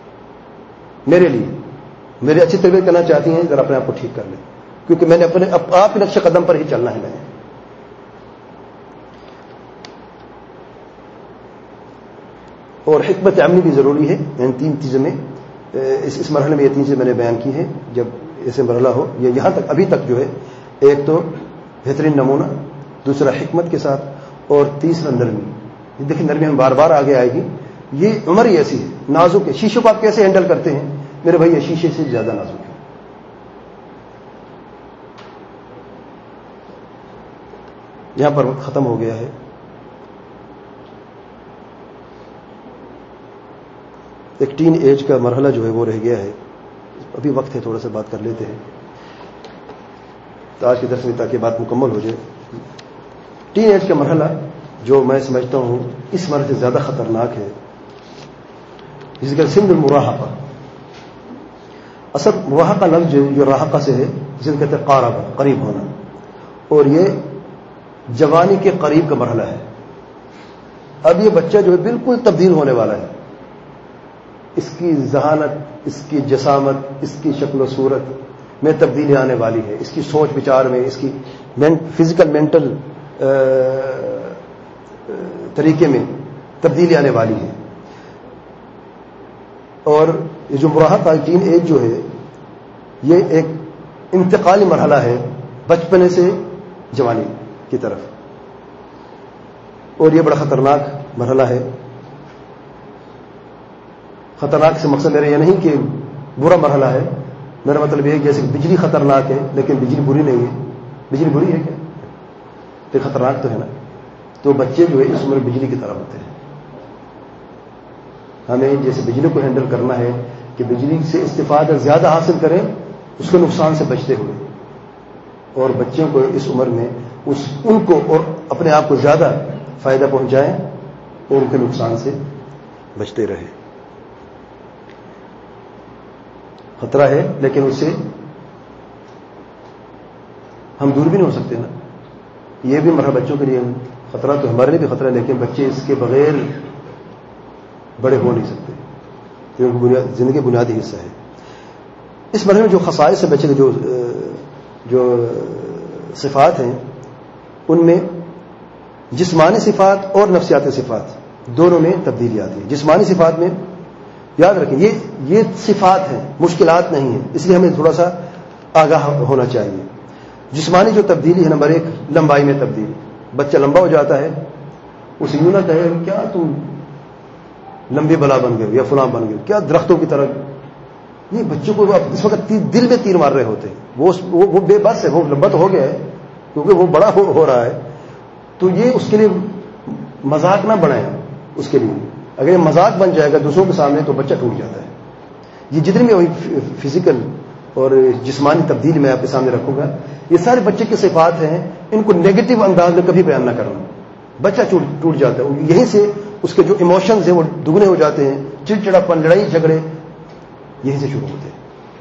میرے لیے میری اچھی تربیت کرنا چاہتی ہیں، ذرا اپنے آپ کو ٹھیک کر لیں، کیونکہ میں نے اپنے آپ کے نقش قدم پر ہی چلنا ہے. میں نے اور حکمت عملی بھی ضروری ہے. ان تین چیزوں میں اس اس مرحلے میں یہ تین چیزیں میں نے بیان کی ہیں. جب ایسے مرحلہ ہو، یہ یہاں تک ابھی تک جو ہے، ایک تو بہترین نمونہ، دوسرا حکمت کے ساتھ، اور تیسرا نرمی. دیکھیں نرمی ہم بار بار آگے آئے گی. یہ عمر ہی ایسی ہے، نازک ہے. شیشے کو آپ کیسے ہینڈل کرتے ہیں میرے بھائی؟ یہ شیشے سے زیادہ نازک ہے. یہاں پر وقت ختم ہو گیا ہے. ایک ٹین ایج کا مرحلہ جو ہے وہ رہ گیا ہے. ابھی وقت ہے، تھوڑا سا بات کر لیتے ہیں تو آج کے درس میں، تاکہ بات مکمل ہو جائے. ٹین ایج کا مرحلہ جو میں سمجھتا ہوں اس مرحلے سے زیادہ خطرناک ہے، جس کا سن المراہقہ. اصل مراہقہ لفظ جو راہقہ سے ہے، جسے کہتے ہیں قارب، قریب ہونا، اور یہ جوانی کے قریب کا مرحلہ ہے. اب یہ بچہ جو ہے بالکل تبدیل ہونے والا ہے. اس کی ذہانت، اس کی جسامت، اس کی شکل و صورت میں تبدیلی آنے والی ہے. اس کی سوچ بچار میں، اس کی فزیکل مینٹل طریقے میں تبدیلی آنے والی ہے. اور یہ جو مراہقہ ٹین ایج جو ہے، یہ ایک انتقالی مرحلہ ہے بچپنے سے جوانی کی طرف، اور یہ بڑا خطرناک مرحلہ ہے. خطرناک سے مقصد میرا یہ نہیں کہ برا مرحلہ ہے، میرا مطلب یہ ہے جیسے بجلی خطرناک ہے لیکن بجلی بری نہیں ہے. بجلی بری ہے کیا؟ تو خطرناک تو ہے نا. تو بچے جو ہے اس عمر بجلی کی طرح ہوتے ہیں. ہمیں جیسے بجلی کو ہینڈل کرنا ہے کہ بجلی سے استفادہ زیادہ حاصل کریں اس کے نقصان سے بچتے ہوئے، اور بچوں کو اس عمر میں اس ان کو اور اپنے آپ کو زیادہ فائدہ پہنچائیں اور ان کے نقصان سے بچتے رہے. خطرہ ہے لیکن اس سے ہم دور بھی نہیں ہو سکتے نا. یہ بھی مرحلہ بچوں کے لیے خطرہ، تو ہمارے لیے بھی خطرہ ہے، لیکن بچے اس کے بغیر بڑے ہو نہیں سکتے، کیونکہ زندگی بنیادی حصہ ہے. اس مرحلے میں جو خصائص بچے کے جو جو صفات ہیں، ان میں جسمانی صفات اور نفسیاتی صفات دونوں میں تبدیلی آتی ہے. جسمانی صفات میں یاد رکھیں یہ یہ صفات ہیں، مشکلات نہیں ہیں، اس لیے ہمیں تھوڑا سا آگاہ ہونا چاہیے. جسمانی جو تبدیلی ہے، نمبر ایک لمبائی میں تبدیلی. بچہ لمبا ہو جاتا ہے، اسے یوں نہ کہے کیا تم لمبے بلا بن گئے یا فلاں بن گئے، کیا درختوں کی طرح. نہیں، بچوں کو اس وقت دل میں تیر مار رہے ہوتے ہیں، وہ وہ بے بس ہے، وہ لمبا تو ہو گیا ہے کیونکہ وہ بڑا ہو رہا ہے. تو یہ اس کے لیے مذاق نہ بنائیں. اس کے لیے اگر یہ مذاق بن جائے گا دوسروں کے سامنے تو بچہ ٹوٹ جاتا ہے. یہ جتنی میں وہی فزیکل اور جسمانی تبدیلی میں آپ کے سامنے رکھوں گا، یہ سارے بچے کی صفات ہیں، ان کو نیگیٹو انداز میں کبھی بیان نہ کرنا. بچہ ٹوٹ جاتا ہے، یہیں سے اس کے جو ایموشنز ہیں وہ دگنے ہو جاتے ہیں، چڑچڑاپن، لڑائی جھگڑے یہیں سے شروع ہوتے ہیں.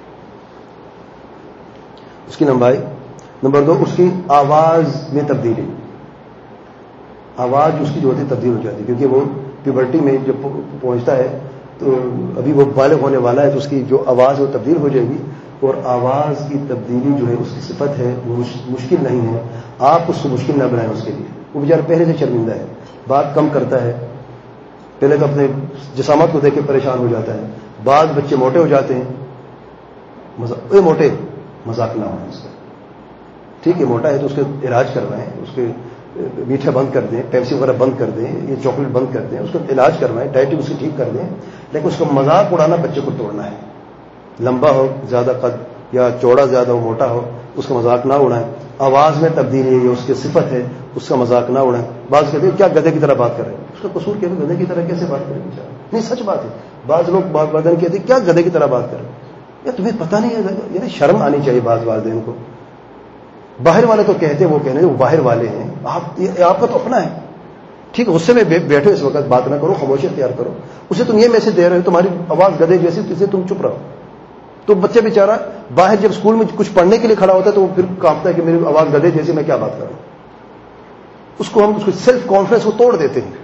اس کی لمبائی. نمبر دو، اس کی آواز میں تبدیلی. آواز اس کی جو ہوتی ہے تبدیل ہو جاتی ہے کیونکہ وہ پیوبرٹی میں جب پہنچتا ہے تو ابھی وہ بالغ ہونے والا ہے، تو اس کی جو آواز وہ تبدیل ہو جائے گی. اور آواز کی تبدیلی جو ہے اس کی صفت ہے، وہ مشکل نہیں ہے. آپ اس کو مشکل نہ بنائیں. اس کے لیے وہ بیچارہ پہلے سے شرمندہ ہے، بات کم کرتا ہے، پہلے تو اپنے جسامت کو دیکھ کے پریشان ہو جاتا ہے. بعض بچے موٹے ہو جاتے ہیں، اے موٹے، مذاق نہ ہو اس کا. ٹھیک ہے، موٹا ہے تو اس کا علاج کروائیں، اس کے میٹھا بند کر دیں، پیپسی وغیرہ بند کر دیں، یہ چاکلیٹ بند کر دیں، اس کا علاج کروائیں، ڈائٹنگ اس کی ٹھیک کر دیں. لیکن اس کا مذاق اڑانا بچے کو توڑنا ہے. لمبا ہو زیادہ قد یا چوڑا زیادہ ہو، موٹا ہو، اس کا مذاق نہ اڑائیں. آواز میں تبدیلی ہے، یہ اس کی صفت ہے، اس کا مذاق نہ اڑائیں. بعض کہتے ہیں کیا گدھے کی طرح بات کر رہے ہیں، اس کا قصور کیا ہے، گدھے کی طرح کیسے بات کریں بیچارہ. نہیں، سچ بات ہے. بعض لوگ بعض والدین کہتے ہیں کیا گدھے کی طرح بات کر رہے ہیں، یا تمہیں پتہ نہیں ہے. یعنی شرم آنی چاہیے بعض والدین کو. باہر والے تو کہتے ہیں، وہ کہنے وہ باہر والے ہیں، آپ آپ کا تو اپنا ہے. ٹھیک ہے، غصے میں بیٹھو، اس وقت بات نہ کرو، خاموشی اختیار کرو. اسے تم یہ میسج دے رہے ہو تمہاری آواز گدھے جیسی، اسے تم چپ رہو. تو بچہ بیچارہ باہر جب اسکول میں کچھ پڑھنے کے لیے کھڑا ہوتا ہے تو وہ پھر کانپتا ہے کہ میری آواز گدھے جیسی، میں کیا بات کروں. اس کو ہم اس کو سیلف کانفیڈنس کو توڑ دیتے ہیں.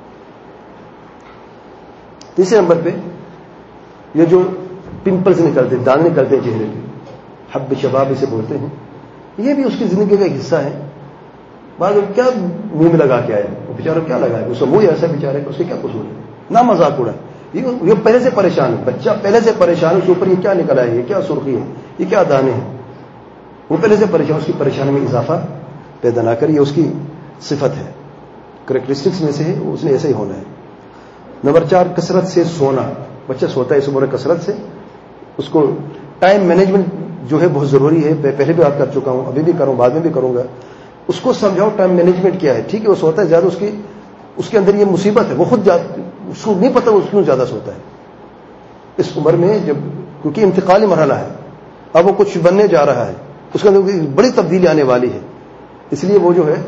تیسرے نمبر پہ یہ جو پمپلز نکلتے ہیں، دانے نکلتے ہیں چہرے پہ، حب شباب اسے بولتے ہیں، یہ بھی اس کی زندگی کا ایک حصہ ہے. بعض لوگ کیا منہ میں لگا کے آئے، وہ بیچارہ کیا لگا ہے، اس کا منہ ایسا بیچارے کا، اس کے کیا قصور ہے. نہ مذاق اڑا. یہ پہلے سے پریشان ہے، بچہ پہلے سے پریشان ہے. اس کے اوپر یہ کیا نکلا ہے، یہ کیا سرخی ہے، یہ کیا دانے ہیں، وہ پہلے سے پریشان. اس کی پریشانی میں اضافہ پیدا نہ کر، یہ اس کی صفت ہے، کریکٹرسٹکس میں سے ہے، اس نے ایسا ہی ہونا ہے. نمبر چار، کثرت سے سونا. بچہ سوتا ہے اس عمر کثرت سے. اس کو ٹائم مینجمنٹ جو ہے بہت ضروری ہے. پہلے بھی بات کر چکا ہوں، ابھی بھی کروں، بعد میں بھی کروں گا. اس کو سمجھاؤ ٹائم مینجمنٹ کیا ہے. ٹھیک ہے، وہ سوتا ہے زیادہ، اس کی اس کے اندر یہ مصیبت ہے، وہ خود اس کو نہیں پتا وہ کیوں زیادہ سوتا ہے اس عمر میں، جب کیونکہ انتقالی مرحلہ ہے. اب وہ کچھ بننے جا رہا ہے، اس کے اندر بڑی تبدیلی آنے والی ہے. اس لیے وہ جو ہے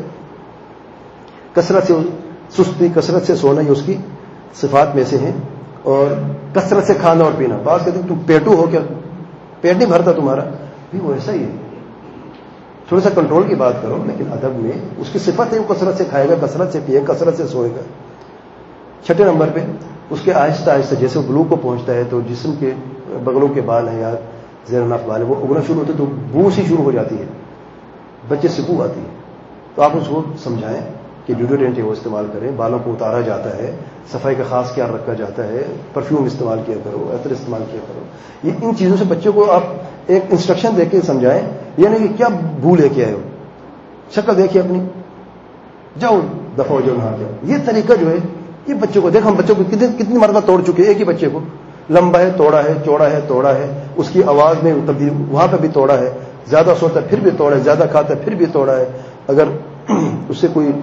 کثرت سے سستی، کثرت سے سونا، یہ اس کی صفات میں سے ہیں. اور کثرت سے کھانا اور پینا. بعض کہتے ہیں تم پیٹو ہو، کیا پیٹ نہیں بھرتا تمہارا، بھی وہ ایسا ہی ہے. تھوڑا سا کنٹرول کی بات کرو، لیکن ادب میں اس کی صفت ہے، وہ کثرت سے کھائے گا، کثرت سے پیے، کثرت سے سوئے گا. چھٹے نمبر پہ اس کے آہستہ آہستہ جیسے بلوغ کو پہنچتا ہے تو جسم کے بغلوں کے بال ہیں یا زیر ناف بال ہیں، وہ اگنا شروع ہوتے تو بو سی شروع ہو جاتی ہے، بچے سے بو آتی ہے. تو آپ اس کو سمجھائیں کہ ڈیوڈرنٹ ہے وہ استعمال کریں. بالوں کو اتارا جاتا ہے، صفائی کا خاص خیال رکھا جاتا ہے، پرفیوم استعمال کیا کرو، عطر استعمال کیا کرو. یہ ان چیزوں سے بچوں کو آپ ایک انسٹرکشن دے کے سمجھائیں. یہ نہیں کہ کیا بو لے کے آئے ہو، شکل دیکھیے اپنی، جاؤ دفعہ ہو جاؤ نہا جاؤ. یہ طریقہ جو ہے یہ بچوں کو دیکھ، ہم بچوں کو کتنی کتنی مرتبہ توڑ چکے. ایک ہی بچے کو لمبا ہے توڑا ہے، چوڑا ہے توڑا ہے، اس کی آواز میں تبدیل، وہاں پہ بھی توڑا ہے. زیادہ سوتا ہے پھر بھی توڑا ہے، زیادہ کھاتا ہے پھر بھی توڑا ہے. اگر اس سے کوئی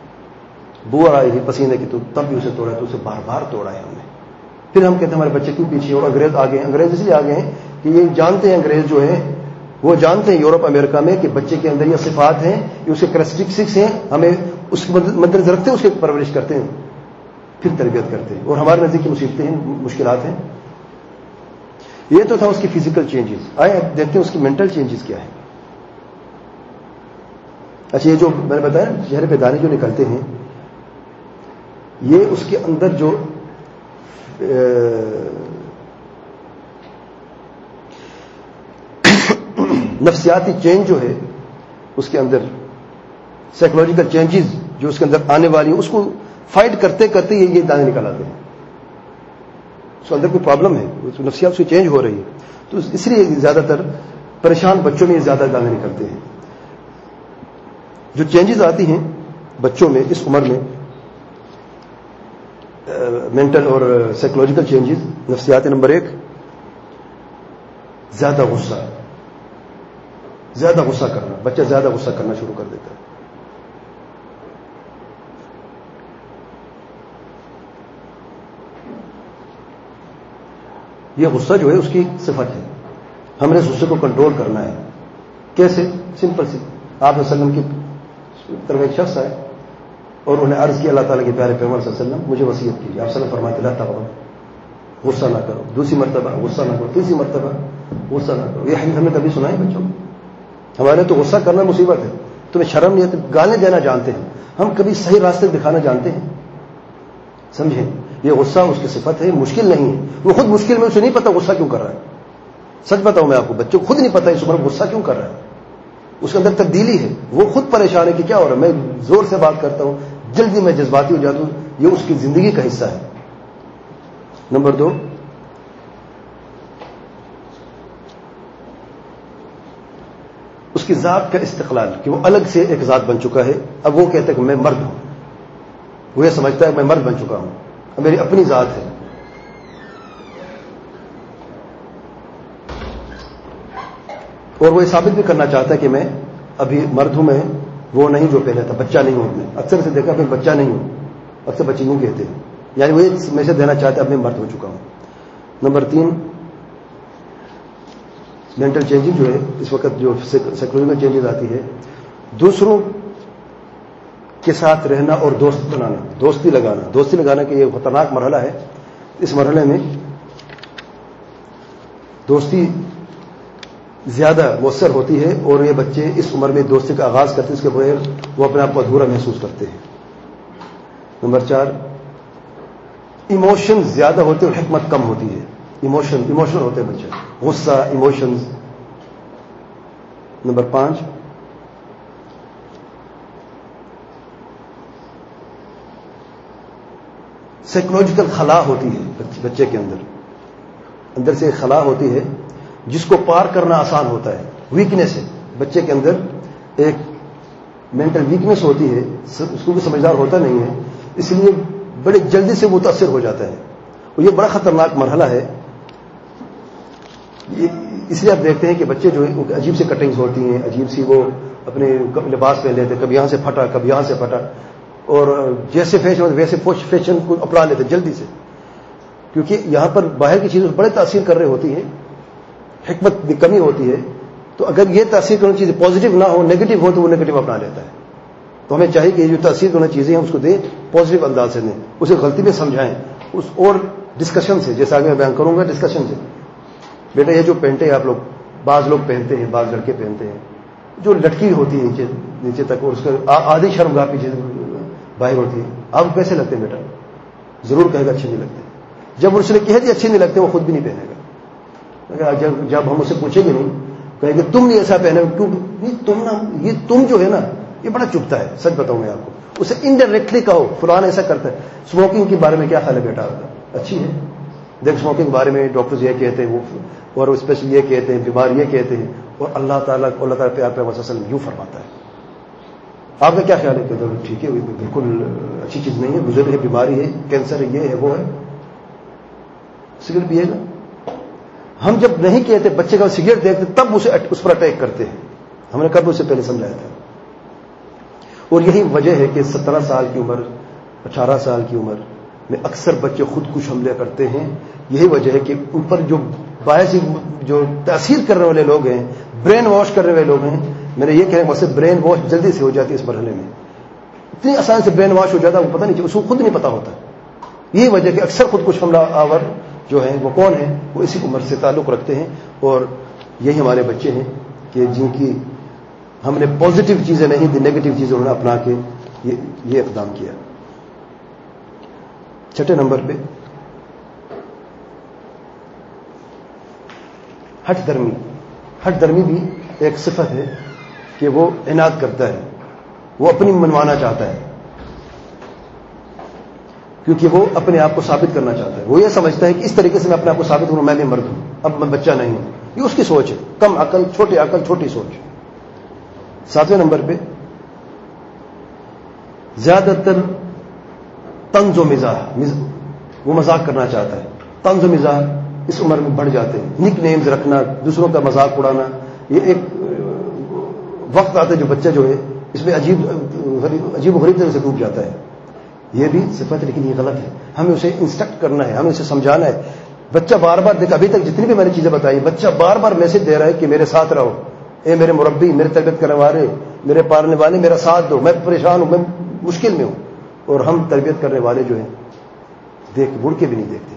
بو آئی ہے پسینے کی تو تب بھی اسے توڑا ہے، تو اسے بار بار توڑا ہے ہم نے. پھر ہم کہتے ہیں ہمارے بچے کیوں پیچھے. اور انگریز آگے ہیں. انگریز اس لیے آگے ہیں کہ یہ جانتے ہیں، انگریز جو ہیں وہ جانتے ہیں یورپ امریکہ میں کہ بچے کے اندر یہ صفات ہیں، یہ اس کے کریکٹرسٹکس ہیں، ہمیں اس کے مد نظر رکھتے ہیں، اس کی پرورش کرتے ہیں، پھر تربیت کرتے ہیں. اور ہمارے نزدیک کی مصیبتیں ہیں، مشکلات ہیں. یہ تو تھا اس کی فزیکل چینجز. آئے اب دیکھتے ہیں اس کی مینٹل چینجز کیا ہے. اچھا، یہ جو میں نے بتایا چہرے پہ دانے جو نکلتے ہیں، یہ اس کے اندر جو نفسیاتی چینج جو ہے اس کے اندر، سائیکولوجیکل چینجز جو اس کے اندر آنے والی ہیں، اس کو فائٹ کرتے کرتے یہ یہ دانے نکل آتے ہیں. اس کے اندر کوئی پرابلم ہے, نفسیات اس کی چینج ہو رہی ہے. تو اس لیے زیادہ تر پریشان بچوں میں زیادہ گانے نکلتے ہیں. جو چینجز آتی ہیں بچوں میں اس عمر میں, مینٹل اور سائیکولوجیکل چینجز, نفسیاتی. نمبر ایک, زیادہ غصہ. زیادہ غصہ کرنا, بچہ زیادہ غصہ کرنا شروع کر دیتا ہے. یہ غصہ جو ہے اس کی صفت ہے, ہم نے اس غصے کو کنٹرول کرنا ہے. کیسے؟ سمپل سی. آپ صلی اللہ علیہ وسلم کی طرف ایک شخص آئے اور انہیں عرض کیا اللہ تعالیٰ کے پیارے پیغمبر صلی اللہ علیہ وسلم مجھے وصیت کیجیے. آپ صلی اللہ علیہ وسلم فرماتے لا تغضب, غصہ نہ کرو. دوسری مرتبہ غصہ نہ کرو. تیسری مرتبہ غصہ نہ کرو. یہ حدیث ہم نے کبھی سنا ہے بچوں کو؟ ہمارے تو غصہ کرنا مصیبت ہے, تمہیں شرم نہیں ہے, گانے دینا جانتے ہیں, ہم کبھی صحیح راستے دکھانا جانتے ہیں؟ سمجھیں, یہ غصہ اس کی صفت ہے, مشکل نہیں ہے. وہ خود مشکل میں, اسے نہیں پتا غصہ کیوں کر رہا ہے. سچ بتاؤں میں آپ کو, بچوں کو خود نہیں پتا اس عمر غصہ کیوں کر رہا ہے. اس کے اندر تبدیلی ہے, وہ خود پریشان ہے کہ کیا ہو رہا ہے. میں زور سے بات کرتا ہوں, جلدی میں جذباتی ہو جاتا ہوں, یہ اس کی زندگی کا حصہ ہے. نمبر دو, اس کی ذات کا استقلال, کہ وہ الگ سے ایک ذات بن چکا ہے. اب وہ کہتا ہے کہ میں مرد ہوں, وہ یہ سمجھتا ہے میں مرد بن چکا ہوں, اب میری اپنی ذات ہے. اور وہ یہ ثابت بھی کرنا چاہتا ہے کہ میں ابھی مرد ہوں, میں وہ نہیں جو پہلے تھا, بچہ نہیں ہوں. میں اکثر سے دیکھا کہ بچہ نہیں ہوں, اکثر بچے یوں کہتے ہیں, یعنی وہ یہ میسج دینا چاہتے ہیں اب میں مرد ہو چکا ہوں. نمبر تین, مینٹل چینجنگ جو ہے اس وقت جو سائیکولوجیکل چینجز آتی ہے, دوسروں کے ساتھ رہنا اور دوست بنانا, دوستی لگانا. دوستی لگانا کہ یہ خطرناک مرحلہ ہے. اس مرحلے میں دوستی زیادہ مؤثر ہوتی ہے, اور یہ بچے اس عمر میں دوستی کا آغاز کرتے ہیں, اس کے بغیر وہ اپنے آپ کو ادھورا محسوس کرتے ہیں. نمبر چار, ایموشن زیادہ ہوتے اور حکمت کم ہوتی ہے. ایموشن ایموشنل ہوتے ہیں بچے, غصہ, ایموشنز. نمبر پانچ, سائیکولوجیکل خلا ہوتی ہے بچے کے اندر. اندر سے ایک خلا ہوتی ہے جس کو پار کرنا آسان ہوتا ہے. ویکنیس ہے بچے کے اندر, ایک مینٹل ویکنیس ہوتی ہے, اس کو بھی سمجھدار ہوتا نہیں ہے, اس لیے بڑے جلدی سے متاثر ہو جاتا ہے. اور یہ بڑا خطرناک مرحلہ ہے. اس لیے آپ دیکھتے ہیں کہ بچے جو ہیں عجیب سی کٹنگز ہوتی ہیں, عجیب سی وہ اپنے لباس پہن لیتے, کبھی یہاں سے پھٹا کبھی یہاں سے پھٹا, اور جیسے فیشن ہوتے ویسے فیشن کو اپنا لیتے جلدی سے, کیونکہ یہاں پر باہر کی چیزیں بڑے تاثیر کر رہی ہوتی ہیں, حکمت کی کمی ہوتی ہے. تو اگر یہ تاثیر کرنے چیزیں پازیٹیو نہ ہو, نیگیٹو ہو, تو وہ نیگیٹو اپنا لیتا ہے. تو ہمیں چاہیے کہ یہ جو تاثیر کرنے چیزیں ہیں اس کو دیں, پازیٹیو انداز سے دیں, اسے غلطی میں سمجھائیں, اس اور ڈسکشن سے, جیسے آگے میں بیان کروں گا, ڈسکشن سے. بیٹا یہ جو پینٹیں آپ لوگ, بعض لوگ پہنتے ہیں, بعض لڑکے پہنتے ہیں, جو لٹکی ہوتی ہے نیچے نیچے تک, اور اس کا آدھی شرمگاہ پیچھے باہر ہوتی ہے, آپ کیسے لگتے ہیں بیٹا؟ ضرور کہے گا اچھے نہیں لگتے. جب اس نے کہہ دیا اچھے نہیں لگتے, وہ خود بھی نہیں پہنے گا. جب جب ہم اسے پوچھیں گے نہیں, کہیں گے تم نہیں ایسا پہنے, کیوں نہیں تم نا, یہ تم جو ہے نا یہ بڑا چبھتا ہے. سچ بتاؤں میں آپ کو, اسے انڈائریکٹلی کہو فلاں ایسا کرتا ہے. اسموکنگ کے بارے میں کیا خیال ہے بیٹا آپ کا؟ اچھی ہے. دیکھ اسموکنگ کے بارے میں ڈاکٹرز یہ کہتے ہیں, وہ اور اسپیشل یہ کہتے ہیں, بیمار یہ کہتے ہیں, اور اللہ تعالیٰ اللہ تعالیٰ پہ آپ صلی اللہ علیہ وسلم یوں فرماتا ہے. آپ کا کیا خیال ہے کہ ٹھیک ہے, بالکل اچھی چیز نہیں ہے, بزرگ ہے, بیماری ہے, کینسر ہے, یہ ہے, وہ ہے, سگریٹ پیے گا. ہم جب نہیں کہتے, بچے کا سگریٹ دیکھتے تب اسے اس پر اٹیک کرتے ہیں. ہم نے کب اسے پہلے سمجھایا تھا. اور یہی وجہ ہے کہ سترہ سال کی عمر, اٹھارہ سال کی عمر میں اکثر بچے خودکش حملے کرتے ہیں. یہی وجہ ہے کہ ان پر جو باعث جو تاثیر کرنے والے لوگ ہیں, برین واش کرنے والے لوگ ہیں, میں نے یہ کہا ویسے برین واش جلدی سے ہو جاتی ہے اس مرحلے میں, اتنی آسان سے برین واش ہو جاتا ہے, وہ پتہ نہیں, اس کو خود نہیں پتا ہوتا. یہی وجہ کہ اکثر خودکش حملہ آور جو ہیں وہ کون ہیں, وہ اسی عمر سے تعلق رکھتے ہیں. اور یہی ہمارے بچے ہیں کہ جن کی ہم نے پازیٹیو چیزیں نہیں دی, نیگیٹو چیزیں انہوں نے اپنا کے یہ, یہ اقدام کیا. چھٹے نمبر پہ ہٹ درمی. ہٹ درمی بھی ایک صفت ہے کہ وہ عناد کرتا ہے, وہ اپنی منوانا چاہتا ہے. کیونکہ وہ اپنے آپ کو ثابت کرنا چاہتا ہے. وہ یہ سمجھتا ہے کہ اس طریقے سے میں اپنے آپ کو ثابت کروں میں بھی مرد ہوں, اب میں بچہ نہیں ہوں. یہ اس کی سوچ ہے, کم عقل, چھوٹی عقل, چھوٹی سوچ. ساتویں نمبر پہ زیادہ تر طنز و مزاح, وہ مذاق کرنا چاہتا ہے. طنز و مزاح اس عمر میں بڑھ جاتے ہیں. نک نیمز رکھنا, دوسروں کا مذاق اڑانا, یہ ایک وقت آتا ہے جو بچہ جو ہے اس میں عجیب عجیب و غریب طرح سے ڈوب جاتا ہے. یہ بھی صفت, لیکن یہ غلط ہے. ہمیں اسے انسٹرکٹ کرنا ہے, ہمیں اسے سمجھانا ہے. بچہ بار بار دیکھ, ابھی تک جتنی بھی میں نے چیزیں بتائی, بچہ بار بار میسج دے رہا ہے کہ میرے ساتھ رہو, اے میرے مربی, میرے تربیت کرنے والے, میرے پالنے والے, میرا ساتھ دو, میں پریشان ہوں, میں مشکل میں ہوں. اور ہم تربیت کرنے والے جو ہیں دیکھ مڑ کے بھی نہیں دیکھتے.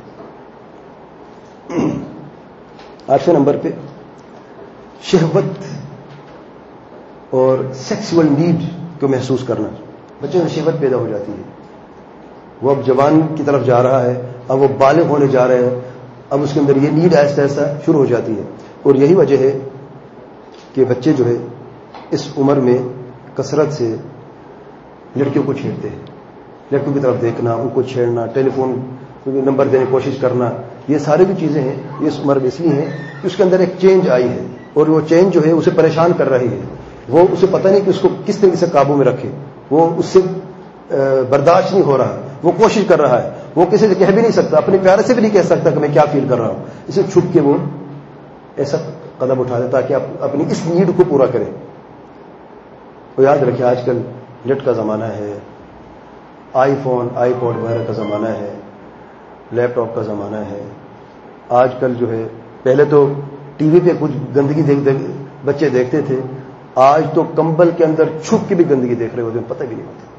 آٹھویں نمبر پہ شہوت اور سیکسول نیڈ کو محسوس کرنا. بچے میں شہوت پیدا ہو جاتی ہے, وہ اب جوان کی طرف جا رہا ہے, اب وہ بالغ ہونے جا رہے ہیں, اب اس کے اندر یہ نیڈ آہستہ آہستہ شروع ہو جاتی ہے. اور یہی وجہ ہے کہ بچے جو ہے اس عمر میں کثرت سے لڑکیوں کو چھیڑتے ہیں. لڑکیوں کی طرف دیکھنا, ان کو چھیڑنا, ٹیلی فون نمبر دینے کی کوشش کرنا, یہ ساری بھی چیزیں ہیں یہ اس عمر میں اس لیے ہیں کہ اس کے اندر ایک چینج آئی ہے, اور وہ چینج جو ہے اسے پریشان کر رہی ہے. وہ اسے پتہ نہیں کہ اس کو کس طریقے سے قابو میں رکھے. وہ اس سے برداشت نہیں ہو رہا, وہ کوشش کر رہا ہے. وہ کسی سے کہہ بھی نہیں سکتا, اپنے پیارے سے بھی نہیں کہہ سکتا کہ میں کیا فیل کر رہا ہوں. اسے چھپ کے وہ ایسا قدم اٹھا دے تاکہ آپ اپنی اس نیڈ کو پورا کریں. وہ یاد رکھیں آج کل نیٹ کا زمانہ ہے, آئی فون, آئی پوڈ وغیرہ کا زمانہ ہے, لیپ ٹاپ کا زمانہ ہے. آج کل جو ہے, پہلے تو ٹی وی پہ کچھ گندگی دیکھ دیکھ بچے دیکھتے تھے, آج تو کمبل کے اندر چھپ کے بھی گندگی دیکھ رہے ہوتے ہیں, پتہ بھی نہیں ہوتا.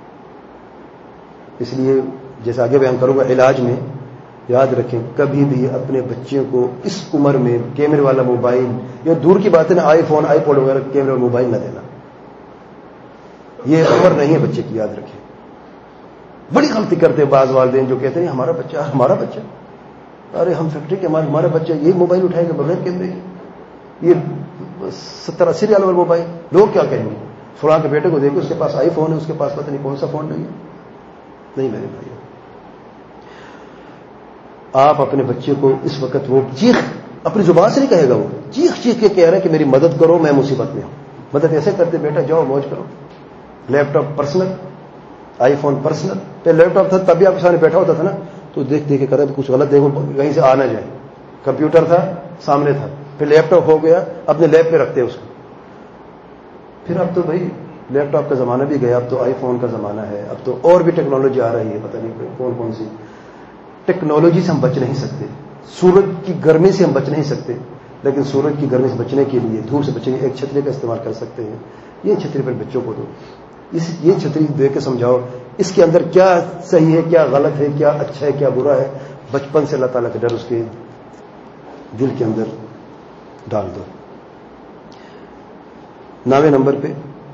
اس لیے جیسے آگے بیان کروں گا علاج میں, یاد رکھیں کبھی بھی اپنے بچے کو اس عمر میں کیمرے والا موبائل, یا دور کی بات ہے نا, آئی فون, آئی پوڈ وغیرہ کیمرے والا موبائل نہ دینا. یہ عمر نہیں ہے بچے کی, یاد رکھیں. بڑی غلطی کرتے ہیں بعض والدین جو کہتے ہیں ہمارا بچہ ہمارا بچہ ارے ہم فیکٹری کے ہمارا ہمارا بچہ یہ موبائل اٹھائے گا بغیر کیمرے کے, یہ ستر اسی ریال والا موبائل. لوگ کیا کہیں گے, فلاں کے بیٹے کو دیکھو اس کے پاس آئی فون ہے, اس کے پاس پتہ نہیں کون سا فون نہیں ہے. نہیں میرے بھائی, آپ اپنے بچے کو اس وقت وہ چیخ اپنی زبان سے نہیں کہے گا, وہ چیخ چیخ کے کہہ رہے ہیں کہ میری مدد کرو, میں مصیبت میں ہوں. مدد ایسے کرتے بیٹا جاؤ موج کرو. Laptop personal, iPhone personal. پہ لیپ ٹاپ تھا تبھی آپ کے سامنے بیٹھا ہوتا تھا نا, تو دیکھ دیکھ کے کرے تو کچھ غلط دیکھو کہیں سے آ نہ جائے. کمپیوٹر تھا سامنے تھا, پھر لیپ ٹاپ ہو گیا, اپنے لیپ پہ رکھتے اس کو. پھر اب تو بھائی لیپ ٹاپ کا زمانہ بھی گیا, اب تو آئی فون کا زمانہ ہے, اب تو اور بھی ٹیکنالوجی آ رہی ہے, پتہ نہیں کون کون سی ٹیکنالوجی سے ہم بچ نہیں سکتے. سورج کی گرمی سے ہم بچ نہیں سکتے, لیکن سورج کی گرمی سے بچنے کے لیے, دھوپ سے بچنے کے لیے ایک چھتری کا استعمال کر سکتے ہیں. یہ چھتری پر بچوں کو دو, اس یہ چھتری دے کے سمجھاؤ اس کے اندر کیا صحیح ہے, کیا غلط ہے, کیا اچھا ہے, کیا برا ہے. بچپن سے اللہ تعالیٰ کا ڈر اس کے دل کے اندر ڈال دو. نویں نمبر پہ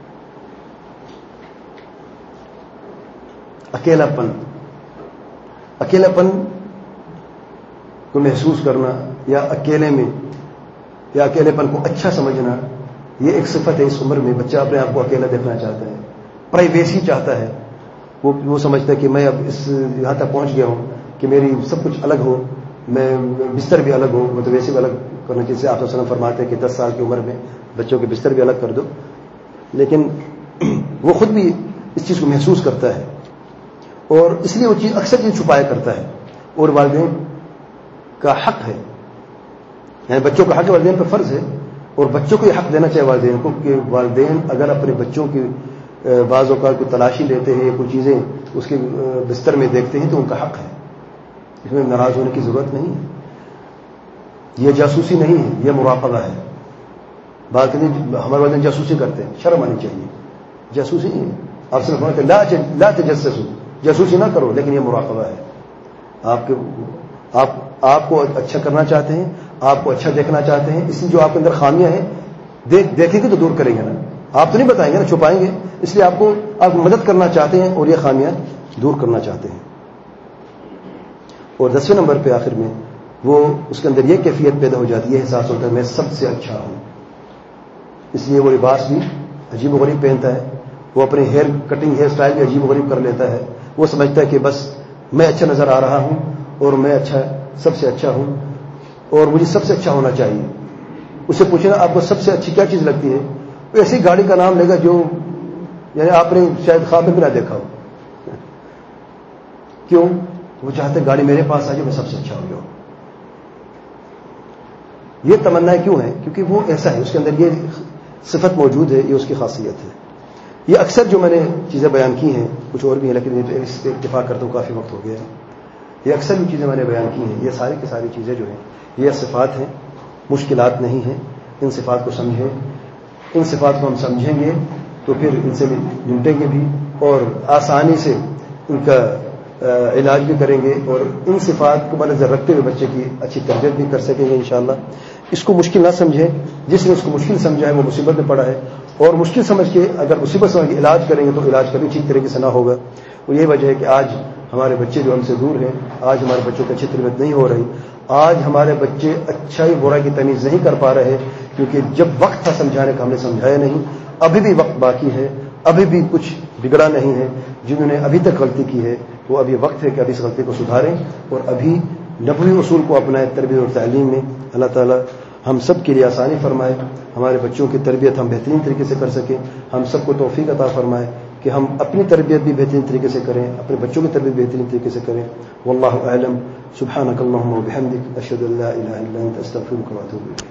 اکیلا پن. اکیلا پن کو محسوس کرنا, یا اکیلے میں یا اکیلے پن کو اچھا سمجھنا, یہ ایک صفت ہے اس عمر میں. بچہ اپنے آپ کو اکیلا دیکھنا چاہتا ہے, پرائیویسی چاہتا ہے. وہ وہ سمجھتا ہے کہ میں اب اس یہاں تک پہنچ گیا ہوں کہ میری سب کچھ الگ ہو, میں بستر بھی الگ ہو. مطلب ویسے بھی الگ کرنا, جیسے آپ وسلم فرماتے ہیں کہ دس سال کی عمر میں بچوں کے بستر بھی الگ کر دو. لیکن وہ خود بھی اس چیز کو محسوس کرتا ہے, اور اس لیے وہ چیز اکثر چیز چھپایا کرتا ہے. اور والدین کا حق ہے, یعنی بچوں کا حق والدین پر فرض ہے, اور بچوں کو یہ حق دینا چاہیے والدین کو کہ والدین اگر اپنے بچوں کی بعض اوقات کوئی تلاشی لیتے ہیں, کوئی چیزیں اس کے بستر میں دیکھتے ہیں, تو ان کا حق ہے, اس میں ناراض ہونے کی ضرورت نہیں ہے. یہ جاسوسی نہیں ہے, یہ مراقبہ ہے. بات نہیں ہمارے والدین جاسوسی کرتے ہیں, شرم آنی چاہیے. جاسوسی نہیں ہے, آپ سے فرماتے ہیں لا لا تجسسوا, جاسوسی نہ کرو, لیکن یہ مراقبہ ہے. آپ کے آپ آپ کو اچھا کرنا چاہتے ہیں, آپ کو اچھا دیکھنا چاہتے ہیں, اس لیے جو آپ کے اندر خامیاں ہیں دیکھ دیکھیں گے تو دور کریں گے نا, آپ تو نہیں بتائیں گے نا, چھپائیں گے. اس لیے آپ کو آپ مدد کرنا چاہتے ہیں اور یہ خامیاں دور کرنا چاہتے ہیں. اور دسویں نمبر پہ آخر میں وہ اس کے اندر یہ کیفیت پیدا ہو جاتی ہے, احساس ہوتا ہے میں سب سے اچھا ہوں. اس لیے وہ لباس بھی عجیب و غریب پہنتا ہے, وہ اپنے ہیئر کٹنگ ہیئر سٹائل بھی عجیب و غریب کر لیتا ہے. وہ سمجھتا ہے کہ بس میں اچھا نظر آ رہا ہوں اور میں اچھا سب سے اچھا ہوں اور مجھے سب سے اچھا ہونا چاہیے. اسے پوچھنا آپ کو سب سے اچھی کیا چیز لگتی ہے؟ ایسی گاڑی کا نام لے گا جو یعنی آپ نے شاید خواب میں بھی نہ دیکھا ہو. کیوں؟ وہ چاہتے گاڑی میرے پاس آ جائے میں سب سے اچھا ہو جاؤں. یہ تمنا کیوں ہے؟ کیونکہ وہ ایسا ہے, اس کے اندر یہ صفت موجود ہے, یہ اس کی خاصیت ہے. یہ اکثر جو میں نے چیزیں بیان کی ہیں, کچھ اور بھی ہیں لیکن اس پہ اتفاق کرتا ہوں کافی وقت ہو گیا ہے. یہ اکثر جو چیزیں میں نے بیان کی ہیں, یہ ساری کی ساری چیزیں جو ہیں یہ صفات ہیں, مشکلات نہیں ہیں. ان صفات کو سمجھیں, ان صفات کو ہم سمجھیں گے تو پھر ان سے نمٹیں گے بھی اور آسانی سے ان کا علاج بھی کریں گے اور ان صفات کو مد نظر رکھتے ہوئے بچے کی اچھی تربیت بھی کر سکیں گے انشاءاللہ. اس کو مشکل نہ سمجھیں, جس نے اس کو مشکل سمجھا ہے وہ مصیبت میں پڑا ہے, اور مشکل سمجھ کے اگر مصیبت سمجھ کے علاج کریں گے تو علاج کبھی ٹھیک طریقے سے نہ ہوگا. وہ یہی وجہ ہے کہ آج ہمارے بچے جو ہم سے دور ہیں, آج ہمارے بچوں کی اچھی تربیت نہیں ہو رہی, آج ہمارے بچے اچھائی برائی کی تمیز نہیں کر پا رہے کیونکہ جب وقت تھا سمجھانے کا ہم نے سمجھایا نہیں. ابھی بھی وقت باقی ہے, ابھی بھی کچھ بگڑا نہیں ہے. جنہوں نے ابھی تک غلطی کی ہے وہ ابھی وقت ہے کہ ابھی اس غلطی کو سدھاریں اور ابھی نبوی اصول کو اپنائیں تربیت اور تعلیم میں. اللہ تعالیٰ ہم سب کے لیے آسانی فرمائے, ہمارے بچوں کی تربیت ہم بہترین طریقے سے کر سکیں. ہم سب کو توفیق عطا فرمائے کہ ہم اپنی تربیت بھی بہترین طریقے سے کریں, اپنے بچوں کی تربیت بہترین طریقے سے کریں. واللہ اعلم. سبحانک اللہم و بحمدک, اشہد ان لا الہ الا انت, استغفرک و اتوب الیک.